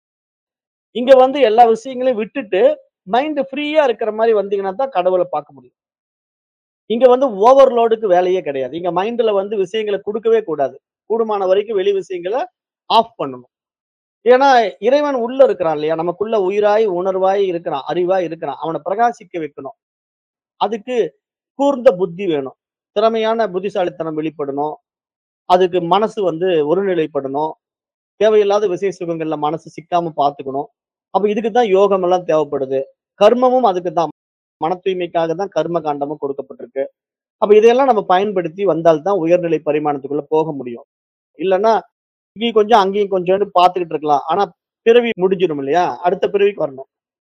இங்க வந்து எல்லா விஷயங்களையும் விட்டுட்டு, மைண்ட் ஃப்ரீயா இருக்கிற மாரி வந்தீங்கன்னா தான் கடவுள பார்க்க முடியும். இங்க வந்து ஓவர்லோடுக்கு வேலையே கிடையாது. இங்க மைண்ட்ல வந்து விஷயங்கள குடுக்கவே கூடாது. கூடுமான வரைக்கும் வெளி விஷயங்கள ஆஃப் பண்ணணும். ஏன்னா, இறைவன் உள்ள இருக்கிறான் இல்லையா? நமக்குள்ள உயிராய், உணர்வாய் இருக்கிறான். அறிவாய் இருக்கிறான். அவன பிரகாசிக்க வைக்கணும். அதுக்கு கூர்ந்த புத்தி வேணும். திறமையான புத்திசாலித்தனம் வெளிப்படணும். அதுக்கு மனசு வந்து ஒருநிலைப்படணும். தேவையில்லாத விசை சுகங்கள்ல மனசு சிக்காம பார்த்துக்கணும். அப்ப இதுக்கு தான் யோகம் எல்லாம் தேவைப்படுது. கர்மமும் அதுக்கு தான். மன தூய்மைக்காக தான் கர்ம காண்டமும் கொடுக்கப்பட்டிருக்கு. அப்ப இதையெல்லாம் நம்ம பயன்படுத்தி வந்தால் தான் உயர்நிலை பரிமாணத்துக்குள்ள போக முடியும். இல்லன்னா, இங்கேயும் கொஞ்சம், அங்கேயும் கொஞ்சம்ன்னு பார்த்துக்கிட்டு இருக்கலாம். ஆனா, பிறவி முடிஞ்சிரும் இல்லையா? அடுத்த பிறவிக்கு வரணும்.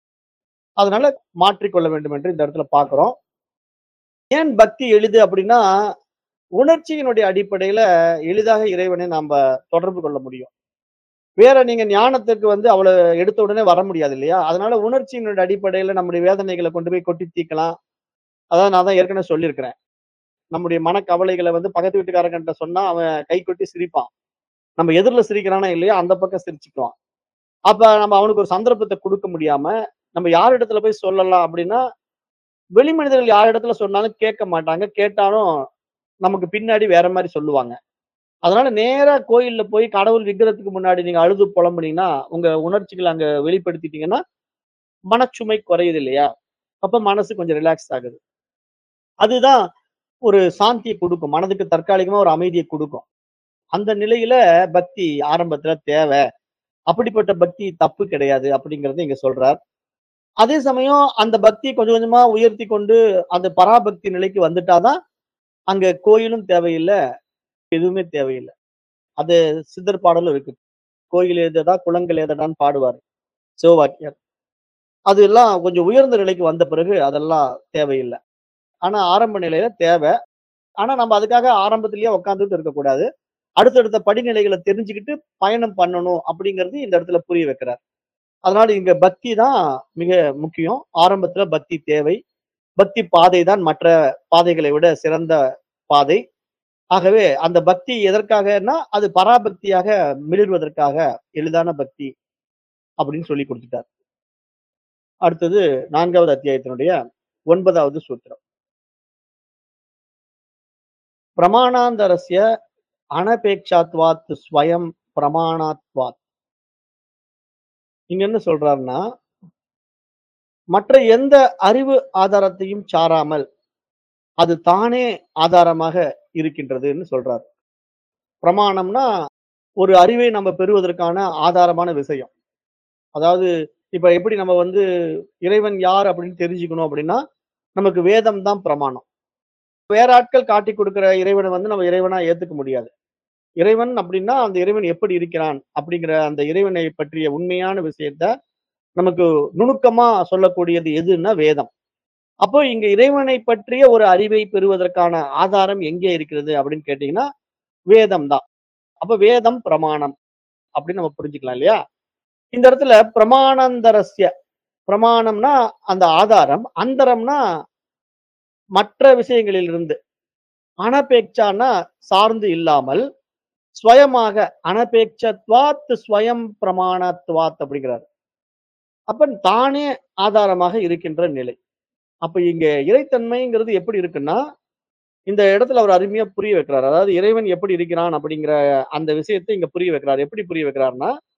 அதனால மாற்றிக்கொள்ள வேண்டும் என்று இந்த இடத்துல பார்க்கிறோம். ஏன் பக்தி எளிது அப்படின்னா, உணர்ச்சியினுடைய அடிப்படையில எளிதாக இறைவனை நம்ப தொடர்பு கொள்ள முடியும். வேற நீங்க ஞானத்துக்கு வந்து அவ்வளோ எடுத்த உடனே வர முடியாது இல்லையா? அதனால உணர்ச்சியினுடைய அடிப்படையில நம்முடைய வேதனைகள கொண்டு போய் கொட்டி தீர்க்கலாம். அதாவது நான் தான் ஏற்கனவே சொல்லியிருக்கிறேன். நம்முடைய மனக்கவலைகள வந்து பக்கத்து வீட்டுக்காரங்ககிட்ட சொன்னா, அவன் கை கொட்டி சிரிப்பான். நம்ம எதிர்ல சிரிக்கிறானோ இல்லையோ, அந்த பக்கம் சிரிச்சுக்குவான். அப்ப நம்ம அவனுக்கு ஒரு சந்தர்ப்பத்த குடுக்க முடியாம, நம்ம யார் இடத்துல போய் சொல்லலாம் அப்படின்னா, வெளி மனிதர்கள் யார் இடத்துல சொன்னாலும் கேட்க மாட்டாங்க. கேட்டாலும் நமக்கு பின்னாடி வேற மாரி சொல்லுவாங்க. அதனால நேரா கோயில்ல போய் கடவுள் விக்கிரத்துக்கு முன்னாடி நீங்க அழுது புலம்புனீங்கன்னா, உங்க உணர்ச்சிகள அங்க வெளிப்படுத்திட்டீங்கன்னா, மனச்சுமை குறையுது இல்லையா? அப்ப மனசு கொஞ்சம் ரிலாக்ஸ் ஆகுது. அதுதான் ஒரு சாந்திய குடுக்கும். மனதுக்கு தற்காலிகமா ஒரு அமைதிய குடுக்கும். அந்த நிலையில பக்தி ஆரம்பத்துல தேவ. அப்படிப்பட்ட பக்தி தப்பு கிடையாது அப்படிங்கிறத இங்க சொல்றார். அதே சமயம் அந்த பக்திய கொஞ்சம் கொஞ்சமா உயர்த்தி கொண்டு அந்த பராபக்தி நிலைக்கு வந்துட்டா தான், அங்க கோயிலும் தேவையில்ல, எதுவுமே தேவையில்ல. அது சித்தர் பாடலும் இருக்கு. "கோயில் ஏதடா, குளங்கள் ஏதடான்னு" பாடுவாரு சிவவாக்கியர். அது எல்லாம் கொஞ்சம் உயர்ந்த நிலைக்கு வந்த பிறகு அதெல்லாம் தேவையில்ல. ஆனா ஆரம்ப நிலையில தேவ. ஆனா நம்ம அதுக்காக ஆரம்பத்திலேயே உட்கார்ந்துட்டு இருக்கக்கூடாது. அடுத்தடுத்த படிநிலைகள தெரிஞ்சுக்கிட்டு பயணம் பண்ணணும் அப்படிங்கிறது இந்த இடத்துல புரிய வைக்கிறார். அதனால இங்க பக்தி தான் மிக முக்கியம். ஆரம்பத்துல பக்தி தேவை. பக்தி பாதை தான் மற்ற பாதைகளை விட சிறந்த பாதை. ஆகவே அந்த பக்தி எதற்காகன்னா, அது பராபக்தியாக மிளிர்வதற்காக எளிதான பக்தி அப்படின்னு சொல்லிக் குடுத்துட்டார். அடுத்தது நான்காவது அத்தியாயத்தினுடைய ஒன்பதாவது சூத்திரம். பிரமாணாந்தரஸ்ய அனபேக்ஷாத்வாத் ஸ்வயம் பிரமாணாத்வாத். இங்க என்ன சொல்றாருன்னா, மற்ற எந்த அறிவு ஆதாரத்தையும் சாராமல், அது தானே ஆதாரமாக இருக்கின்றதுன்னு சொல்றாரு. பிரமாணம்னா, ஒரு அறிவை நம்ம பெறுவதற்கான ஆதாரமான விஷயம். அதாவது இப்ப எப்படி நம்ம வந்து இறைவன் யார் அப்படின்னு தெரிஞ்சுக்கணும் அப்படின்னா, நமக்கு வேதம் தான் பிரமாணம். வேற ஆட்கள் காட்டிக் குடுக்கிற இறைவன வந்து நம்ம இறைவனா ஏத்துக்க முடியாது. இறைவன் அப்படின்னா, அந்த இறைவன் எப்படி இருக்கிறான்? அப்படிங்கிற அந்த இறைவனை பற்றிய உண்மையான விஷயத்த நமக்கு நுணுக்கமா சொல்லக்கூடியது எதுன்னா வேதம். அப்போ இங்க இறைவனை பற்றிய ஒரு அறிவை பெறுவதற்கான ஆதாரம் எங்கே இருக்கிறது அப்படின்னு கேட்டீங்கன்னா, வேதம் தான். அப்ப வேதம் பிரமாணம் அப்படின்னு நம்ம புரிஞ்சுக்கலாம் இல்லையா? இந்த இடத்துல பிரமாணந்தரஸ்ய பிரமாணம்னா அந்த ஆதாரம், அந்தரம்னா மற்ற விஷயங்களிலிருந்து. அனபேக்ஷான்னா சார்ந்து இல்லாமல், ஸ்வயமாக அனபேக்ஷத்வாத் ஸ்வயம் பிரமாணத்வாத் அப்படிங்கிறாரு. அப்ப தானே ஆதாரமாக இருக்கின்ற நிலை. அப்ப இங்க இறைத்தன்மைங்கிறது எப்படி இருக்குன்னா, இந்த இடத்துல அவர் அருமையா புரிய வைக்கிறார். அதாவது இறைவன் எப்படி இருக்கிறான் அப்படிங்கிற அந்த விஷயத்த இங்க புரிய வைக்கிறார். எப்படி புரிய வைக்கிறார்ன்னா,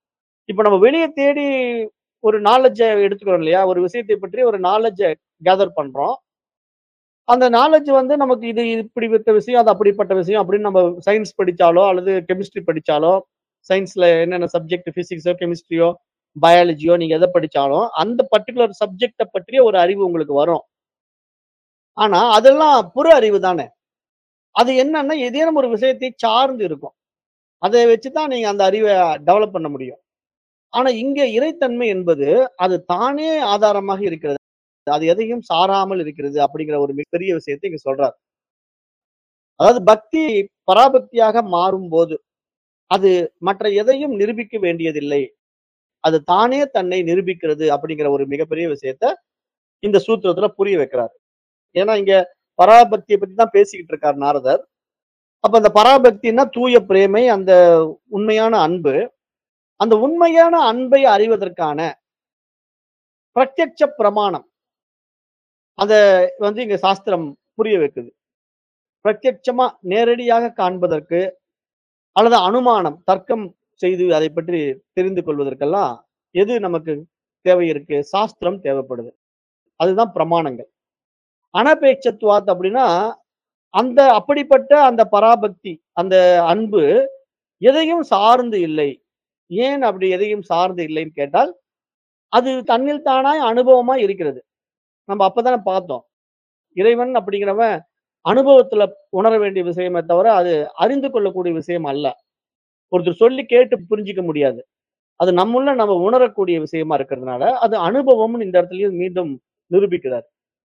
இப்ப நம்ம வெளிய தேடி ஒரு நாலெட்ஜ எடுத்துக்கிறோம் இல்லையா? ஒரு விஷயத்தை பற்றி ஒரு நாலெட்ஜ கேதர் பண்றோம். அந்த நாலெட்ஜ் வந்து நமக்கு இது இப்படிப்பட்ட விஷயம், அது அப்படிப்பட்ட விஷயம் அப்படின்னு நம்ம சயன்ஸ் படிச்சாலோ, அல்லது கெமிஸ்ட்ரி படிச்சாலோ, சயன்ஸ்ல என்னென்ன சப்ஜெக்ட் பிசிக்ஸோ, கெமிஸ்ட்ரியோ, பயாலஜியோ நீங்க எத படிச்சாலும், அந்த பர்ட்டிகுலர் சப்ஜெக்ட்ட பற்றிய ஒரு அறிவு உங்களுக்கு வரும். ஆனா, அதெல்லாம் புற அறிவு தானே. அது என்னன்னா, ஏதேனும் ஒரு விஷயத்தை சார்ந்து இருக்கும். அத வச்சு தான் நீங்க அந்த அறிவ டெவலப் பண்ண முடியும். ஆனா, இங்க இறைத்தன்மை என்பது, அது தானே ஆதாரமாக இருக்கிறது. அது எதையும் சாராமல் இருக்கிறது அப்படிங்கிற ஒரு மிகப்பெரிய விஷயத்த இங்க சொல்றார். அதாவது பக்தி பராபக்தியாக மாறும்போது, அது மற்ற எதையும் நிரூபிக்க வேண்டியதில்லை. அது தானே தன்னை நிரூபிக்கிறது அப்படிங்கிற ஒரு மிகப்பெரிய விஷயத்த இந்த சூத்திரத்துல புரிய வைக்கிறார். ஏன்னா, இங்க பராபக்திய பத்தி தான் பேசிக்கிட்டு இருக்கார் நாரதர். அப்ப அந்த பராபக்தின்னா தூய பிரேமை, அந்த உண்மையான அன்பு. அந்த உண்மையான அன்பை அறிவதற்கான பிரத்யட்ச பிரமாணம். அத வந்து இங்க சாஸ்திரம் புரிய வைக்குது. பிரத்யட்சமா நேரடியாக காண்பதற்கு அல்லது அனுமானம், தர்க்கம் செய்து அதைப் பற்றி தெரிந்து கொள்வதற்கெல்லாம் எது நமக்கு தேவை இருக்கு? சாஸ்திரம் தேவைப்படுது. அதுதான் பிரமாணங்கள். அனபேட்சத்வாத் அப்படின்னா, அந்த அப்படிப்பட்ட அந்த பராபக்தி, அந்த அன்பு எதையும் சார்ந்து இல்லை. ஏன் அப்படி எதையும் சார்ந்து இல்லைன்னு கேட்டால், அது தன்னில் தானாய் அனுபவமா இருக்கிறது. நம்ம அப்பதானே பார்த்தோம். இறைவன் அப்படிங்கிறவன் அனுபவத்துல உணர வேண்டிய விஷயமே தவிர, அது அறிந்து கொள்ளக்கூடிய விஷயம் அல்ல. ஒருத்தர் சொல்லி கேட்டு புரிஞ்சுக்க முடியாது. அது நம்முள்ள நம்ம உணரக்கூடிய விஷயமா இருக்கிறதுனால, அது அனுபவம்னு இந்த இடத்துலயும் மீண்டும் நிரூபிக்கிறார்.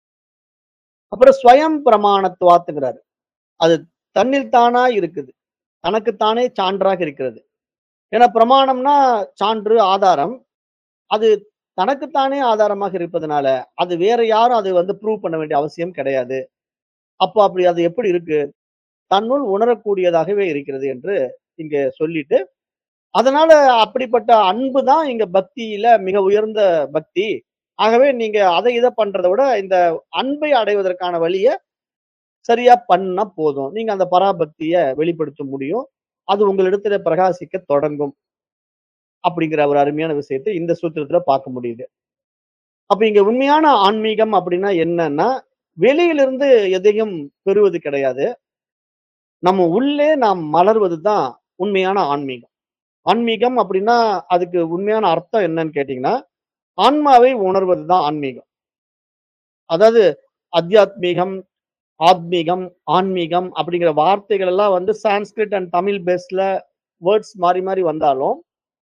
அப்புறம் ஸ்வயம் பிரமாணத்துவாத்துங்கிறாரு. அது தன்னில் தானா இருக்குது. தனக்குத்தானே சான்றாக இருக்கிறது. ஏன்னா பிரமாணம்னா சான்று, ஆதாரம். அது தனக்குத்தானே ஆதாரமாக இருப்பதனால, அது வேற யாரும் அது வந்து ப்ரூவ் பண்ண வேண்டிய அவசியம் கிடையாது. அப்போ அப்படி அது எப்படி இருக்கு? தன்னுள் உணரக்கூடியதாகவே இருக்கிறது என்று இங்க சொல்லிட்டு, அதனால அப்படிப்பட்ட அன்பு தான் இங்க பக்தியில மிக உயர்ந்த பக்தி. ஆகவே நீங்க அத இத பண்றத விட, இந்த அன்பை அடைவதற்கான வழிய சரியா பண்ணா போதும். நீங்க அந்த பராபக்திய வெளிப்படுத்த முடியும். அது உங்களிடத்தில பிரகாசிக்க தொடங்கும். அப்படிங்கிற ஒரு அருமையான விஷயத்த இந்த சூத்திரத்துல பார்க்க முடியுது. அப்ப இங்க உண்மையான ஆன்மீகம் அப்படின்னா என்னன்னா, வெளியிலிருந்து எதையும் பெறுவது கிடையாது. நம்ம உள்ளே நாம் மலர்வது தான் உண்மையான ஆன்மீகம். ஆன்மீகம் அப்படின்னா, அதுக்கு உண்மையான அர்த்தம் என்னன்னு கேட்டீங்கன்னா, ஆன்மாவை உணர்வது தான் ஆன்மீகம். அதாவது அத்தியாத்மீகம், ஆத்மீகம், ஆன்மீகம் அப்படிங்கிற வார்த்தைகள் எல்லாம் வந்து சான்ஸ்கிரிட் அண்ட் தமிழ் பேஸ்ல வேர்ட்ஸ் மாறி மாறி வந்தாலும்,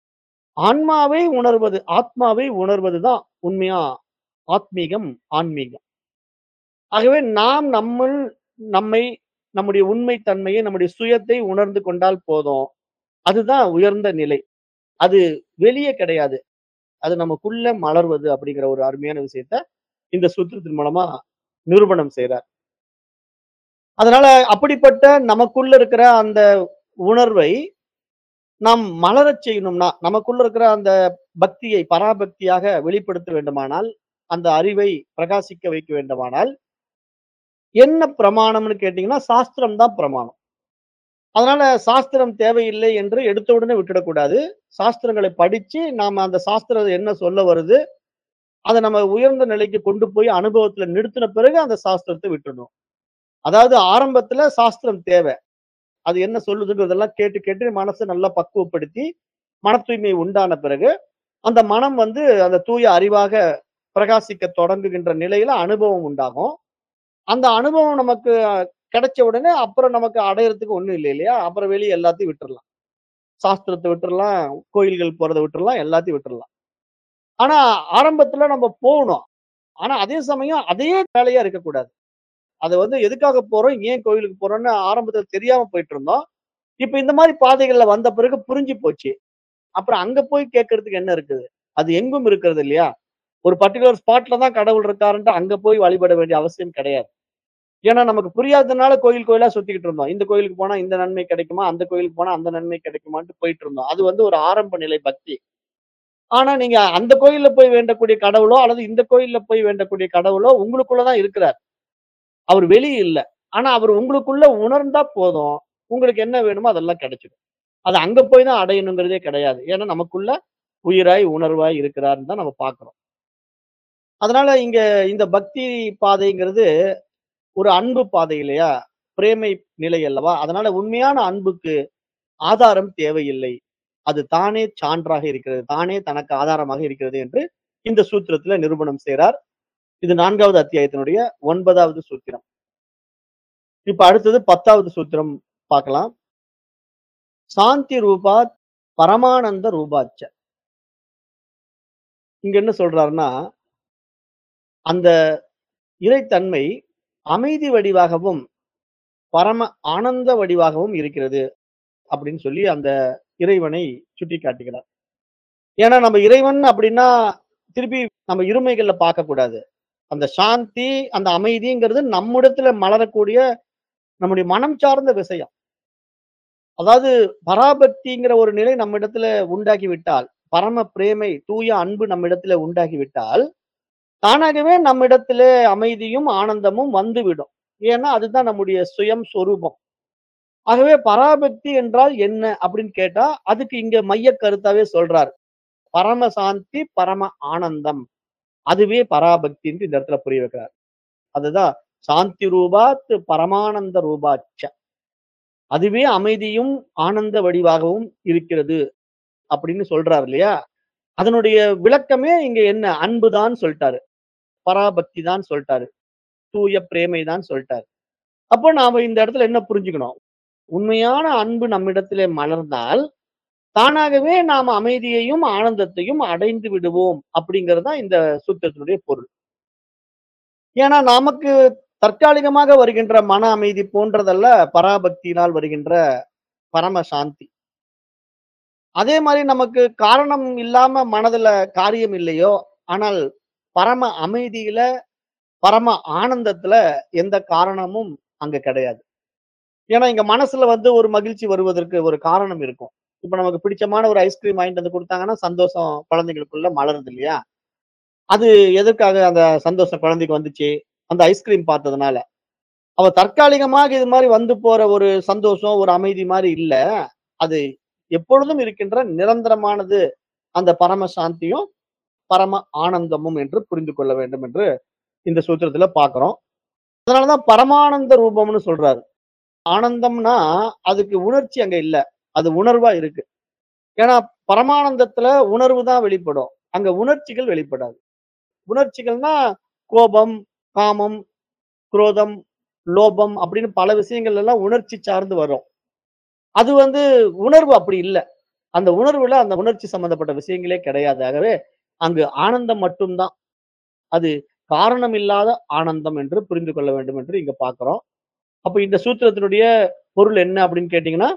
ஆன்மாவை உணர்வது, ஆத்மாவை உணர்வது தான் உண்மையா ஆத்மீகம், ஆன்மீகம். ஆகவே நாம் நம்முள் நம்மை, நம்முடைய உண்மை தன்மையை, நம்முடைய சுயத்தை உணர்ந்து கொண்டால் போதும். அதுதான் உயர்ந்த நிலை. அது வெளிய கிடையாது. அது நமக்குள்ள மலர்வது அப்படிங்கிற ஒரு அருமையான விஷயத்த இந்த சூத்திரத்தின் மூலமா நிரூபணம் செய்றார். அதனால அப்படிப்பட்ட நமக்குள்ள இருக்கிற அந்த உணர்வை நாம் மலரச் செய்யணும்னா, நமக்குள்ள இருக்கிற அந்த பக்தியை பராபக்தியாக வெளிப்படுத்த வேண்டுமானால், அந்த அறிவை பிரகாசிக்க வைக்க வேண்டுமானால், என்ன பிரமாணம்னு கேட்டீங்கன்னா, சாஸ்திரம் தான் பிரமாணம். அதனால சாஸ்திரம் தேவையில்லை என்று எடுத்த உடனே விட்டுடக்கூடாது. சாஸ்திரங்களை படிச்சு, நாம அந்த சாஸ்திரம் என்ன சொல்ல வருது, அத நம்ம உயர்ந்த நிலைக்கு கொண்டு போய் அனுபவத்துல நிறுத்தின பிறகு அந்த சாஸ்திரத்த விட்டுடணும். அதாவது ஆரம்பத்துல சாஸ்திரம் தேவை. அது என்ன சொல்லுதுங்கிறதெல்லாம் கேட்டு, கேட்டு மனச நல்லா பக்குவப்படுத்தி, மன தூய்மை உண்டான பிறகு, அந்த மனம் வந்து அந்த தூய அறிவாக பிரகாசிக்க தொடங்குகின்ற நிலையில அனுபவம் உண்டாகும். அந்த அனுபவம் நமக்கு கிடைச்ச உடனே, அப்புறம் நமக்கு அடையறதுக்கு ஒண்ணும் இல்ல இல்லையா? அப்புறம் வெளிய எல்லாத்தையும் விட்டுறலாம். சாஸ்திரத்த விட்டுறலாம், கோயில்கள் போறத விட்டுறலாம், எல்லாத்தையும் விட்டுறலாம். ஆனா ஆரம்பத்துல நம்ம போகணும். ஆனா அதே சமயம் அதே வேலையா இருக்கக்கூடாது. அத வந்து எதுக்காக போறோம்? ஏன் கோயிலுக்கு போறோம்ன்னு ஆரம்பத்துல தெரியாம போயிட்டு இருந்தோம். இப்ப இந்த மாரி பாதைகள்ல வந்த பிறகு புரிஞ்சு போச்சு. அப்புறம் அங்க போய் கேட்கறதுக்கு என்ன இருக்குது? அது எங்கும் இருக்கிறது இல்லையா? ஒரு பர்ட்டிகுலர் ஸ்பாட்ல தான் கடவுள் இருக்காருன்ட்டு அங்க போய் வழிபட வேண்டிய அவசியம் கிடையாது. ஏன்னா நமக்கு புரியாததுனால கோயில் கோயிலா சுத்திக்கிட்டு இருந்தோம். இந்த கோயிலுக்கு போனா இந்த நன்மை கிடைக்குமா? அந்த கோயிலுக்கு போனா அந்த நன்மை கிடைக்குமான்ட்டு போயிட்டு இருந்தோம். அது வந்து ஒரு ஆரம்ப நிலை பக்தி. ஆனா நீங்க அந்த கோயில்ல போய் வேண்டக்கூடிய கடவுளோ, அல்லது இந்த கோயில்ல போய் வேண்டக்கூடிய கடவுளோ உங்களுக்குள்ள தான் இருக்கிறார். அவர் வெளிய இல்ல. ஆனா அவர் உங்களுக்குள்ள உணர்ந்தா போதும். உங்களுக்கு என்ன வேணுமோ அதெல்லாம் கிடைச்சிடும். அது அங்க போய் தான் அடையணுங்கிறதே கிடையாது. ஏன்னா நமக்குள்ள உயிராய், உணர்வாய் இருக்கிறார்ன்னு தான் நம்ம பார்க்கிறோம். அதனால இங்க இந்த பக்தி பாதைங்கிறது ஒரு அன்பு பாதை இல்லையா? பிரேமை நிலை அல்லவா? அதனால உண்மையான அன்புக்கு ஆதாரம் தேவையில்லை. அது தானே சான்றாக இருக்கிறது. தானே தனக்கு ஆதாரமாக இருக்கிறது என்று இந்த சூத்திரத்தில நிரூபணம் செய்றார். இது நான்காவது அத்தியாயத்தினுடைய ஒன்பதாவது சூத்திரம். இப்ப அடுத்தது பத்தாவது சூத்திரம் பார்க்கலாம். சாந்தி ரூபாத் பரமானந்த ரூபாச்ச. இங்க என்ன சொல்றாருன்னா, அந்த இறைத்தன்மை அமைதி வடிவாகவும், பரம ஆனந்த வடிவாகவும் இருக்கிறது அப்படின்னு சொல்லி அந்த இறைவனை சுட்டிக்காட்டுகிறார். ஏன்னா நம்ம இறைவன் அப்படின்னா, திருப்பி நம்ம இருமைகள்ல பார்க்கக்கூடாது. அந்த சாந்தி, அந்த அமைதிங்கிறது நம்மிடத்துல மலரக்கூடிய நம்முடைய மனம் சார்ந்த விஷயம். அதாவது பராபக்திங்கிற ஒரு நிலை நம்மிடத்துல உண்டாகி விட்டால், பரம பிரேமை, தூய அன்பு நம்மிடத்துல உண்டாகி விட்டால், தானாகவே நம்மிடத்திலே அமைதியும், ஆனந்தமும் வந்துவிடும். ஏன்னா, அதுதான் நம்முடைய சுயம் சொரூபம். ஆகவே பராபக்தி என்றால் என்ன அப்படின்னு கேட்டா, அதுக்கு இங்க மையக் கருத்தாவே சொல்றார். பரம சாந்தி, பரம ஆனந்தம். அதுவே பராபக்தின்னு இந்த இடத்துல புரிய வைக்கிறார். அதுதான் சாந்தி ரூபாத் பரமானந்த ரூபாச்ச. அதுவே அமைதியும், ஆனந்த வடிவாகவும் இருக்கிறது அப்படின்னு சொல்றாரு இல்லையா? அதனுடைய விளக்கமே இங்க என்ன? அன்புதான் சொல்ட்டாரு. பராபக்தி தான் சொல்ட்டாரு. தூய பிரேமை தான் சொல்ட்டாரு. அப்போ நாம இந்த இடத்துல என்ன புரிஞ்சுக்கணும்? உண்மையான அன்பு நம்மிடத்திலே மலர்ந்தால், தானாகவே நாம அமைதியையும், ஆனந்தத்தையும் அடைந்து விடுவோம் அப்படிங்கிறது தான் இந்த சூத்திரத்தினுடைய பொருள். ஏன்னா நமக்கு தற்காலிகமாக வருகின்ற மன அமைதி போன்றதல்ல பராபக்தியினால் வருகின்ற பரம சாந்தி. அதே மாரி நமக்கு காரணம் இல்லாம மனதுல காரியம் இல்லையோ, ஆனால் பரம அமைதியில, பரம ஆனந்தத்துல எந்த காரணமும் அங்க கிடையாது. ஏன்னா இங்க மனசுல வந்து ஒரு மகிழ்ச்சி வருவதற்கு ஒரு காரணம் இருக்கும். இப்ப நமக்கு பிடிச்சமான ஒரு ஐஸ்கிரீம் வாங்கிட்டு வந்து குடுத்தாங்கன்னா, சந்தோஷம் குழந்தைகளுக்குள்ள மலருது இல்லையா? அது எதற்காக அந்த சந்தோஷம் குழந்தைக்கு வந்துச்சு? அந்த ஐஸ்கிரீம் பார்த்ததுனால. அவ தற்காலிகமாக இது மாரி வந்து போற ஒரு சந்தோஷம், ஒரு அமைதி மாரி இல்ல. அது எப்பொழுதும் இருக்கின்ற நிரந்தரமானது அந்த பரம சாந்தியும், பரம ஆனந்தமும் என்று புரிந்து கொள்ள வேண்டும் என்று இந்த சூத்திரத்துல பார்க்கிறோம். அதனால தான் பரமானந்த ரூபம்னு சொல்றாரு. ஆனந்தம்னா அதுக்கு உணர்ச்சி அங்க இல்ல. அது உணர்வா இருக்கு. ஏன்னா பரமானந்தத்துல உணர்வு தான் வெளிப்படும். அங்க உணர்ச்சிகள் வெளிப்படாது. உணர்ச்சிகள்னா கோபம், காமம், குரோதம், லோபம் அப்படின்னு பல விஷயங்கள் எல்லாம் உணர்ச்சி சார்ந்து வரும். அது வந்து உணர்வு அப்படி இல்ல. அந்த உணர்வுல அந்த உணர்ச்சி சம்பந்தப்பட்ட விஷயங்களே கிடையாது. ஆகவே அங்கு ஆனந்தம் மட்டும் தான். அது காரணம் இல்லாத ஆனந்தம் என்று புரிந்து கொள்ள வேண்டும் என்று இங்க பார்க்கிறோம். அப்ப இந்த சூத்திரத்தினுடைய பொருள் என்ன அப்படின்னு கேட்டீங்கன்னா,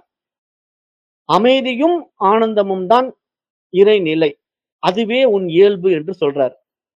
அமைதியும் ஆனந்தமும் தான் இறைநிலை. அதுவே உன் இயல்பு என்று சொல்றார்.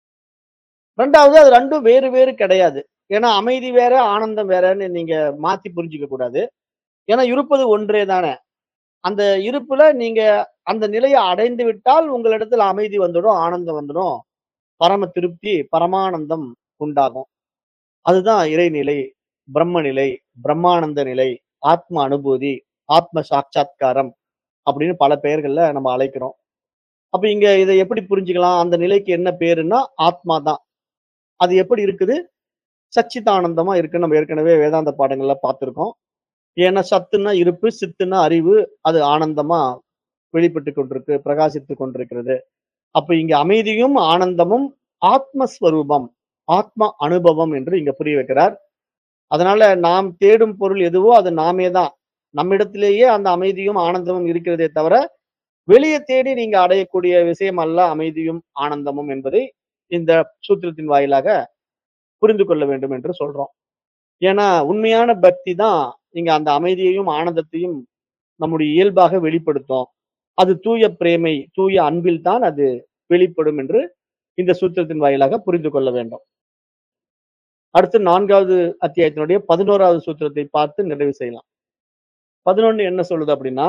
இரண்டாவது அது இரண்டும் வேறு வேறு கிடையாது. ஏன்னா அமைதி வேற, ஆனந்தம் வேறன்னு நீங்க மாத்தி புரிஞ்சுக்க கூடாது. ஏன்னா இருப்பது ஒன்றே தானே. அந்த இருப்புல நீங்க அந்த நிலைய அடைந்து விட்டால் உங்களிடத்துல அமைதி வந்துடும், ஆனந்தம் வந்துடும். பரம திருப்தி, பரமானந்தம் உண்டாகும். அதுதான் இறைநிலை, பிரம்ம நிலை, பிரம்மானந்த நிலை, ஆத்ம அனுபூதி, ஆத்ம சாட்சாத்காரம் அப்படின்னு பல பெயர்கள்ல நம்ம அழைக்கிறோம். அப்ப இங்க இத எப்படி புரிஞ்சுக்கலாம்? அந்த நிலைக்கு என்ன பேருன்னா, ஆத்மா தான். அது எப்படி இருக்குது? சச்சிதானந்தமா இருக்குன்னு நம்ம ஏற்கனவே வேதாந்த பாடங்கள்ல பார்த்திருக்கோம். ஏன்னா சத்துன்னா இருப்பு, சித்துன்னா அறிவு. அது ஆனந்தமா வெளிப்பட்டுக் கொண்டிருக்கு, பிரகாசித்துக் கொண்டிருக்கிறது. அப்ப இங்க அமைதியும், ஆனந்தமும் ஆத்மஸ்வரூபம், ஆத்ம அனுபவம் என்று இங்க புரிய வைக்கிறார். அதனால நாம் தேடும் பொருள் எதுவோ அது நாமே தான். நம்மிடத்திலேயே அந்த அமைதியும், ஆனந்தமும் இருக்கிறதே தவிர, வெளிய தேடி நீங்க அடையக்கூடிய விஷயம் அல்ல அமைதியும், ஆனந்தமும் என்பதை இந்த சூத்திரத்தின் வாயிலாக புரிந்து கொள்ள வேண்டும் என்று சொல்றோம். ஏன்னா உண்மையான பக்தி தான் இங்க அந்த அமைதியையும், ஆனந்தத்தையும் நம்முடைய இயல்பாக வெளிப்படுத்தும். அது தூய பிரேமை, தூய அன்பில் தான் அது வெளிப்படும் என்று இந்த சூத்திரத்தின் வாயிலாக புரிந்து கொள்ள வேண்டும். அடுத்து நான்காவது அத்தியாயத்தினுடைய பதினோராவது சூத்திரத்தை பார்த்து நிறைவு செய்யலாம். பதினொன்று என்ன சொல்லுது அப்படின்னா,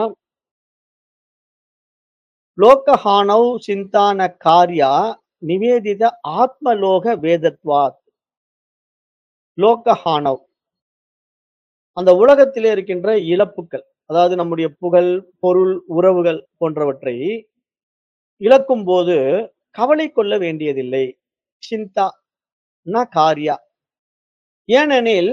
லோகஹானௌ சிந்தான கார்யா நிவேதித ஆத்மலோக வேதத்வாத். லோகஹானவ் அந்த உலகத்திலே இருக்கின்ற இழப்புக்கள், அதாவது நம்முடைய புகழ், பொருள், உறவுகள் போன்றவற்றை இழக்கும்போது கவலை கொள்ள வேண்டியதில்லை. சிந்தா ந கார்யா. ஏனெனில்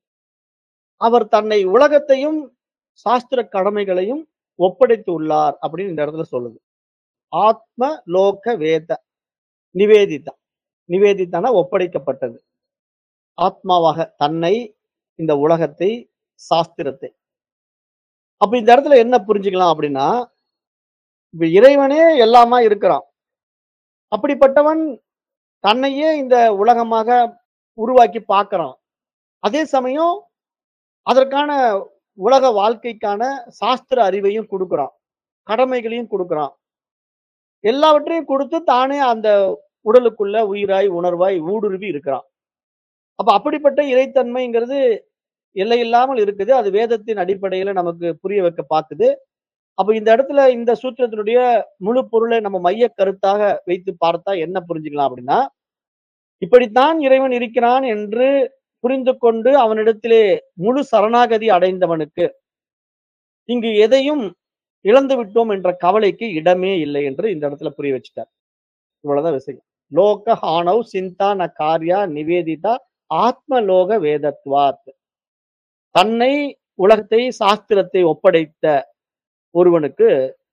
அவர் தன்னை உலகத்தையும், சாஸ்திர கடமைகளையும் ஒப்படைத்து உள்ளார் அப்படின்னு இந்த இடத்துல சொல்லுது. ஆத்ம லோக வேத நிவேதிதா. நிவேதிதான்னா ஒப்படைக்கப்பட்டது. ஆத்மாவாக தன்னை, இந்த உலகத்தை, சாஸ்திரத்தை. அப்ப இந்த இடத்துல என்ன புரிஞ்சுக்கலாம் அப்படின்னா, இப்ப இறைவனே எல்லாமா இருக்கிறான். அப்படிப்பட்டவன் தன்னையே இந்த உலகமாக உருவாக்கி பார்க்கிறான். அதே சமயம் அதற்கான உலக வாழ்க்கைக்கான சாஸ்திர அறிவையும் குடுக்குறான். கடமைகளையும் குடுக்குறான். எல்லாவற்றையும் குடுத்து தானே அந்த உடலுக்குள்ள உயிராய், உணர்வாய் ஊடுருவி இருக்கிறான். அப்ப அப்படிப்பட்ட இறைத்தன்மைங்கிறது எல்லையில்லாமல் இருக்குது. அது வேதத்தின் அடிப்படையில நமக்கு புரிய வைக்க பாக்குது. அப்ப இந்த இடத்துல இந்த சூத்திரத்தினுடைய முழு பொருளை நம்ம மையக் கருத்தாக வைத்து பார்த்தா என்ன புரிஞ்சுக்கலாம் அப்படின்னா, இப்படித்தான் இறைவன் இருக்கிறான் என்று புரிந்து கொண்டு அவனிடத்திலே முழு சரணாகதி அடைந்தவனுக்கு, இங்கு எதையும் இழந்து விட்டோம் என்ற கவலைக்கு இடமே இல்லை என்று இந்த இடத்துல புரிய வச்சுட்டார். இவ்வளவுதான் விஷயம். லோக ஹானவ் சிந்தா ந கார்யா நிவேதிதா ஆத்மலோக வேதத்வாத். தன்னை, உலகத்தை, சாஸ்திரத்தை ஒப்படைத்த ஒருவனுக்கு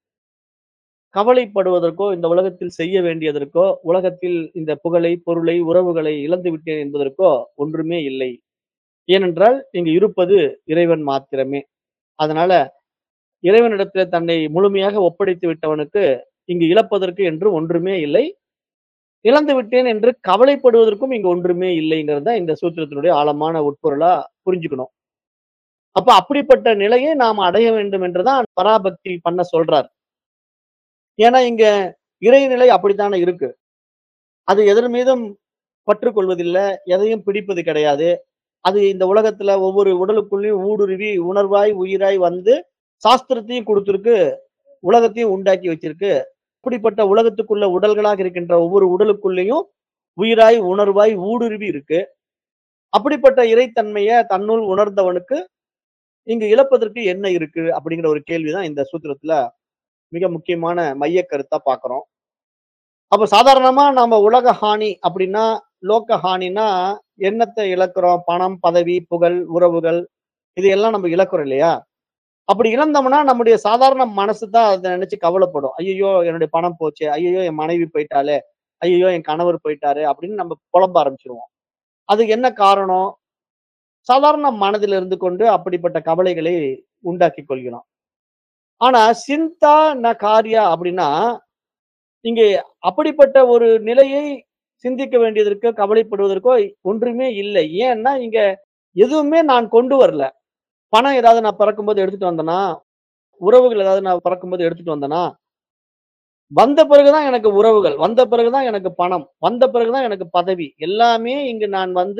கவலைப்படுவதற்கோ, இந்த உலகத்தில் செய்ய வேண்டியதற்கோ, உலகத்தில் இந்த புகழை, பொருளை, உறவுகளை இழந்து விட்டேன் என்பதற்கோ ஒன்றுமே இல்லை. ஏனென்றால் இங்கு இருப்பது இறைவன் மாத்திரமே. அதனால இறைவனிடத்திலே தன்னை முழுமையாக ஒப்படைத்து விட்டவனுக்கு இங்கு இழப்பதற்கு என்று ஒன்றுமே இல்லை. இழந்து விட்டேன் என்று கவலைப்படுவதற்கும் இங்கு ஒன்றுமே இல்லைங்கிறது தான் இந்த சூத்திரத்தினுடைய ஆழமான உட்பொருளா புரிஞ்சுக்கணும். அப்ப அப்படிப்பட்ட நிலையை நாம் அடைய வேண்டும் என்றுதான் பராபக்தி பண்ண சொல்றார். ஏன்னா இங்க இறைநிலை அப்படித்தானே இருக்கு. அது எதன் மீதும் பற்று கொள்வதில்ல, எதையும் பிடிப்பது கிடையாது. அது இந்த உலகத்துல ஒவ்வொரு உடலுக்குள்ளேயும் ஊடுருவி உணர்வாய், உயிராய் வந்து சாஸ்திரத்தையும் கொடுத்திருக்கு, உலகத்தையும் உண்டாக்கி வச்சிருக்கு. அப்படிப்பட்ட உலகத்துக்குள்ள உடல்களாக இருக்கின்ற ஒவ்வொரு உடலுக்குள்ளேயும் உயிராய், உணர்வாய் ஊடுருவி இருக்கு. அப்படிப்பட்ட இறைத்தன்மைய தன்னுள் உணர்ந்தவனுக்கு இங்கு இழப்பதற்கு என்ன இருக்கு அப்படிங்கிற ஒரு கேள்விதான் இந்த சூத்திரத்துல மிக முக்கியமான மையக் கருத்தா பார்க்கிறோம். அப்ப சாதாரணமா நாம உலக ஹானி அப்படின்னா, லோக ஹானின்னா என்னத்த இழக்கிறோம்? பணம், பதவி, புகழ், உறவுகள் இதையெல்லாம் நம்ம இழக்கிறோம் இல்லையா? அப்படி இழந்தோம்னா நம்முடைய சாதாரண மனசு தான் அத நினைச்சு கவலைப்படும். ஐயையோ! என்னுடைய பணம் போச்சே! ஐயையோ! என் மனைவி போயிட்டாளே! ஐயையோ! என் கணவர் போயிட்டாரே! அப்படின்னு நம்ம புலம்ப ஆரம்பிச்சுருவோம். அதுக்கு என்ன காரணம்? சாதாரண மனதில் இருந்து கொண்டு அப்படிப்பட்ட கவலைகளை உண்டாக்கிக் கொள்கிறோம். ஆனா சிந்தா ந கார்யா அப்படின்னா, இங்கே அப்படிப்பட்ட ஒரு நிலையை சிந்திக்க வேண்டியதற்கோ, கவலைப்படுவதற்கோ ஒன்றுமே இல்லை. ஏன்னா, இங்க எதுவுமே நான் கொண்டு வரல. பணம் ஏதாவது நான் பிறக்கும்போது எடுத்துட்டு வந்தேனா? உறவுகள் ஏதாவது நான் பிறக்கும்போது எடுத்துட்டு வந்தேனா? வந்த பிறகு தான் எனக்கு உறவுகள். வந்த பிறகு தான் எனக்கு பணம். வந்த பிறகு தான் எனக்கு பதவி. எல்லாமே இங்கு நான் வந்து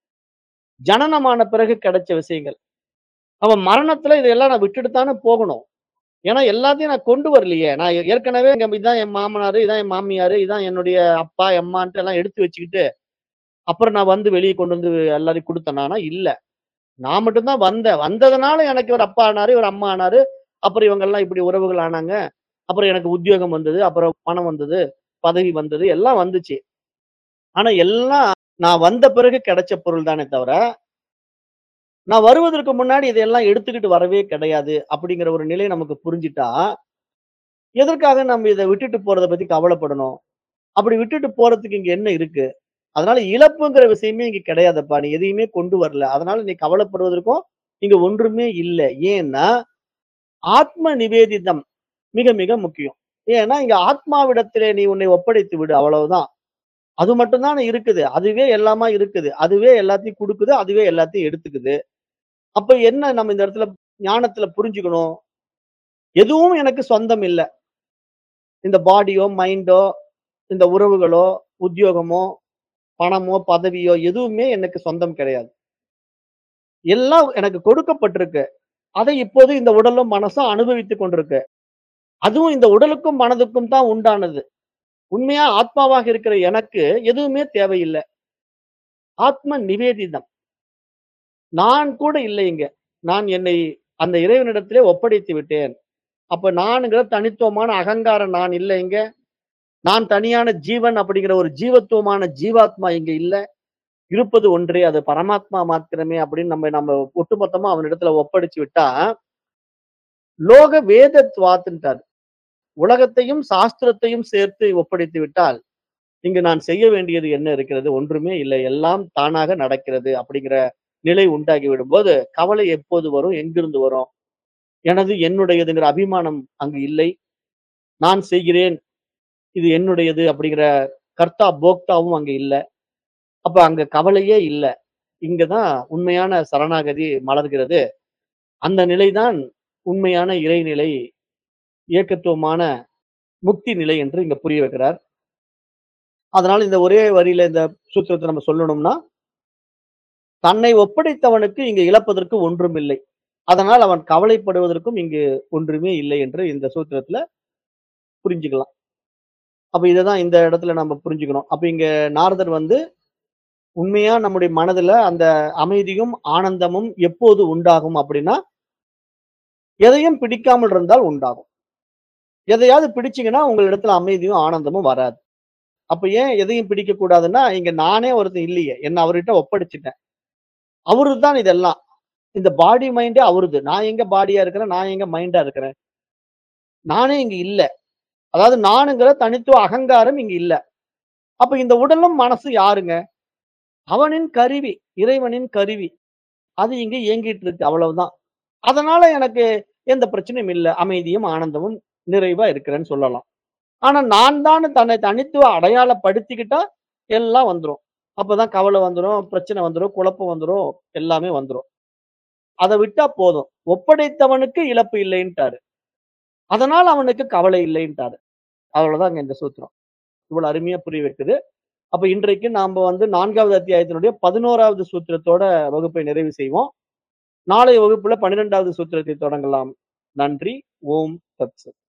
ஜனனமான பிறகு கிடைச்ச விஷயங்கள். அப்ப மரணத்துல இதெல்லாம் நான் விட்டுட்டு தானே போகணும். ஏன்னா எல்லாத்தையும் நான் கொண்டு வரலையே. நான் ஏ- ஏற்கனவே இங்க இதான் என் மாமனாரு, இதான் என் மாமியாரு, இதான் என்னுடைய அப்பா, அம்மான்ட்டு எல்லாம் எடுத்து வச்சுக்கிட்டு, அப்புறம் நான் வந்து வெளிய கொண்டு வந்து எல்லாரையும் குடுத்தேனான்னா, இல்ல. நான் மட்டும் தான் வந்தேன். வந்ததுனால எனக்கு இவரு அப்பா ஆனாரு, இவரு அம்மா ஆனாரு. அப்புறம் இவங்கெல்லாம் இப்படி உறவுகள் ஆனாங்க. அப்புறம் எனக்கு உத்தியோகம் வந்தது. அப்புறம் பணம் வந்தது. பதவி வந்தது. எல்லாம் வந்துச்சு. ஆனா எல்லாம் நான் வந்த பிறகு கிடைச்ச பொருள் தானே தவிர, நான் வருவதற்கு முன்னாடி இதையெல்லாம் எடுத்துக்கிட்டு வரவே கிடையாது. அப்படிங்கிற ஒரு நிலை நமக்கு புரிஞ்சுட்டா, எதற்காக நம்ம இத விட்டுட்டு போறத பத்தி கவலைப்படணும்? அப்படி விட்டுட்டு போறதுக்கு இங்க என்ன இருக்கு? அதனால இழப்புங்கிற விஷயமே இங்க கிடையாதுப்பா. நீ எதையுமே கொண்டு வரல. அதனால நீ கவலைப்படுவதற்கும் இங்க ஒன்றுமே இல்ல. ஏன்னா, ஆத்ம நிவேதிதம் மிக மிக முக்கியம். ஏன்னா, இங்க ஆத்மாவிடத்திலே நீ உன்னை ஒப்படைத்து விடு அவ்வளவுதான். அது மட்டும் தானே இருக்குது. அதுவே எல்லாமா இருக்குது. அதுவே எல்லாத்தையும் குடுக்குது. அதுவே எல்லாத்தையும் எடுத்துக்குது. அப்ப என்ன நம்ம இந்த இடத்துல ஞானத்துல புரிஞ்சுக்கணும்? எதுவும் எனக்கு சொந்தம் இல்ல. இந்த பாடியோ, மைண்டோ, இந்த உறவுகளோ, உத்தியோகமோ, பணமோ, பதவியோ எதுவுமே எனக்கு சொந்தம் கிடையாது. எல்லாம் எனக்கு கொடுக்கப்பட்டிருக்கு. அதை இப்போது இந்த உடலும், மனசும் அனுபவித்துக் கொண்டிருக்கு. அதுவும் இந்த உடலுக்கும், மனதுக்கும் தான் உண்டானது. உண்மையா ஆத்மாவாக இருக்கிற எனக்கு எதுவுமே தேவையில்ல. ஆத்ம நிவேதிதம். நான் கூட இல்லை இங்க. நான் என்னை அந்த இறைவனிடத்திலே ஒப்படைத்து விட்டேன். அப்ப நான்ங்கிற தனித்துவமான அகங்காரம் நான் இல்ல இங்க. நான் தனியான ஜீவன் அப்படிங்கிற ஒரு ஜீவத்துவமான ஜீவாத்மா இங்க இல்ல. இருப்பது ஒன்றே, அது பரமாத்மா மாத்திரமே அப்படின்னு நம்ம நம்ம ஒட்டுமொத்தமா அவனிடத்துல ஒப்படைச்சு விட்டா, லோக வேதத்வாத்ன்ட்டாரு. உலகத்தையும், சாஸ்திரத்தையும் சேர்த்து ஒப்படைத்து விட்டால், இங்கு நான் செய்ய வேண்டியது என்ன இருக்கிறது? ஒன்றுமே இல்லை. எல்லாம் தானாக நடக்கிறது அப்படிங்கிற நிலை உண்டாகி விடும்போது, கவலை எப்போது வரும்? எங்கிருந்து வரும்? எனது, என்னுடையதுங்கிற அபிமானம் அங்கு இல்லை. நான் செய்கிறேன், இது என்னுடையது அப்படிங்கிற கர்த்தா, போக்தாவும் அங்க இல்ல. அப்ப அங்க கவலையே இல்ல. இங்க தான் உண்மையான சரணாகதி மலர்கிறது. அந்த நிலைதான் உண்மையான இறைநிலை, ஏகத்துவமான முக்தி நிலை என்று இங்க புரிய வைக்கிறார். அதனால இந்த ஒரே வரியில இந்த சூத்திரத்த நம்ம சொல்லணும்னா, தன்னை ஒப்படைத்தவனுக்கு இங்கு இழப்பதற்கு ஒன்றுமில்லை. அதனால் அவன் கவலைப்படுவதற்கும் இங்கு ஒன்றுமே இல்லை என்று இந்த சூத்திரத்துல புரிஞ்சுக்கலாம். அப்ப இததான் இந்த இடத்துல நம்ம புரிஞ்சுக்கணும். அப்ப இங்க நாரதர் வந்து உண்மையா நம்முடைய மனதுல அந்த அமைதியும், ஆனந்தமும் எப்போது உண்டாகும் அப்படின்னா, எதையும் பிடிக்காமல் இருந்தால் உண்டாகும். எதையாவது பிடிச்சீங்கன்னா, உங்களிடத்துல அமைதியும், ஆனந்தமும் வராது. அப்ப ஏன் எதையும் பிடிக்கக் கூடாதுன்னா, இங்க நானே ஒருத்தன் இல்லையே. என்ன அவர்கிட்ட ஒப்படைச்சுட்டேன். அவரு தான் இதெல்லாம். இந்த பாடி, மைண்டே அவருது. நான் எங்க பாடியா இருக்கிறேன்? நான் எங்க மைண்டா இருக்கிறேன்? நானே இங்க இல்ல. அதாவது நானுங்கிற தனித்துவ அகங்காரம் இங்க இல்ல. அப்ப இந்த உடலும், மனசும் யாருங்க? அவனின் கருவி. இறைவனின் கருவி. அது இங்க இயங்கிட்டு இருக்கு. அவ்வளவுதான். அதனால எனக்கு எந்த பிரச்சனையும் இல்ல. அமைதியும், ஆனந்தமும் நிறைவா இருக்கிறேன்னு சொல்லலாம். ஆனா நான் தான் தன்னை தனித்துவ அடையாளப்படுத்திக்கிட்டா எல்லாம் வந்துரும். அப்பதான் கவலை வந்துரும், பிரச்சனை வந்துரும், குழப்பம் வந்துரும், எல்லாமே வந்துரும். அத விட்டா போதும். ஒப்படைத்தவனுக்கு இழப்பு இல்லைன்ட்டாரு. அதனால அவனுக்கு கவலை இல்லைன்ட்டாரு. அவ்வளவுதாங்க இந்த சூத்திரம். இவ்வளவு அருமையா புரிய வைக்குது. அப்ப இன்றைக்கு நாம வந்து நான்காவது அத்தியாயத்தினுடைய பதினொன்றாவது சூத்திரத்தோட வகுப்பை நிறைவு செய்வோம். நாளைய வகுப்புல பன்னிரண்டாவது சூத்திரத்தை தொடங்கலாம். நன்றி. ஓம் தத் சத்.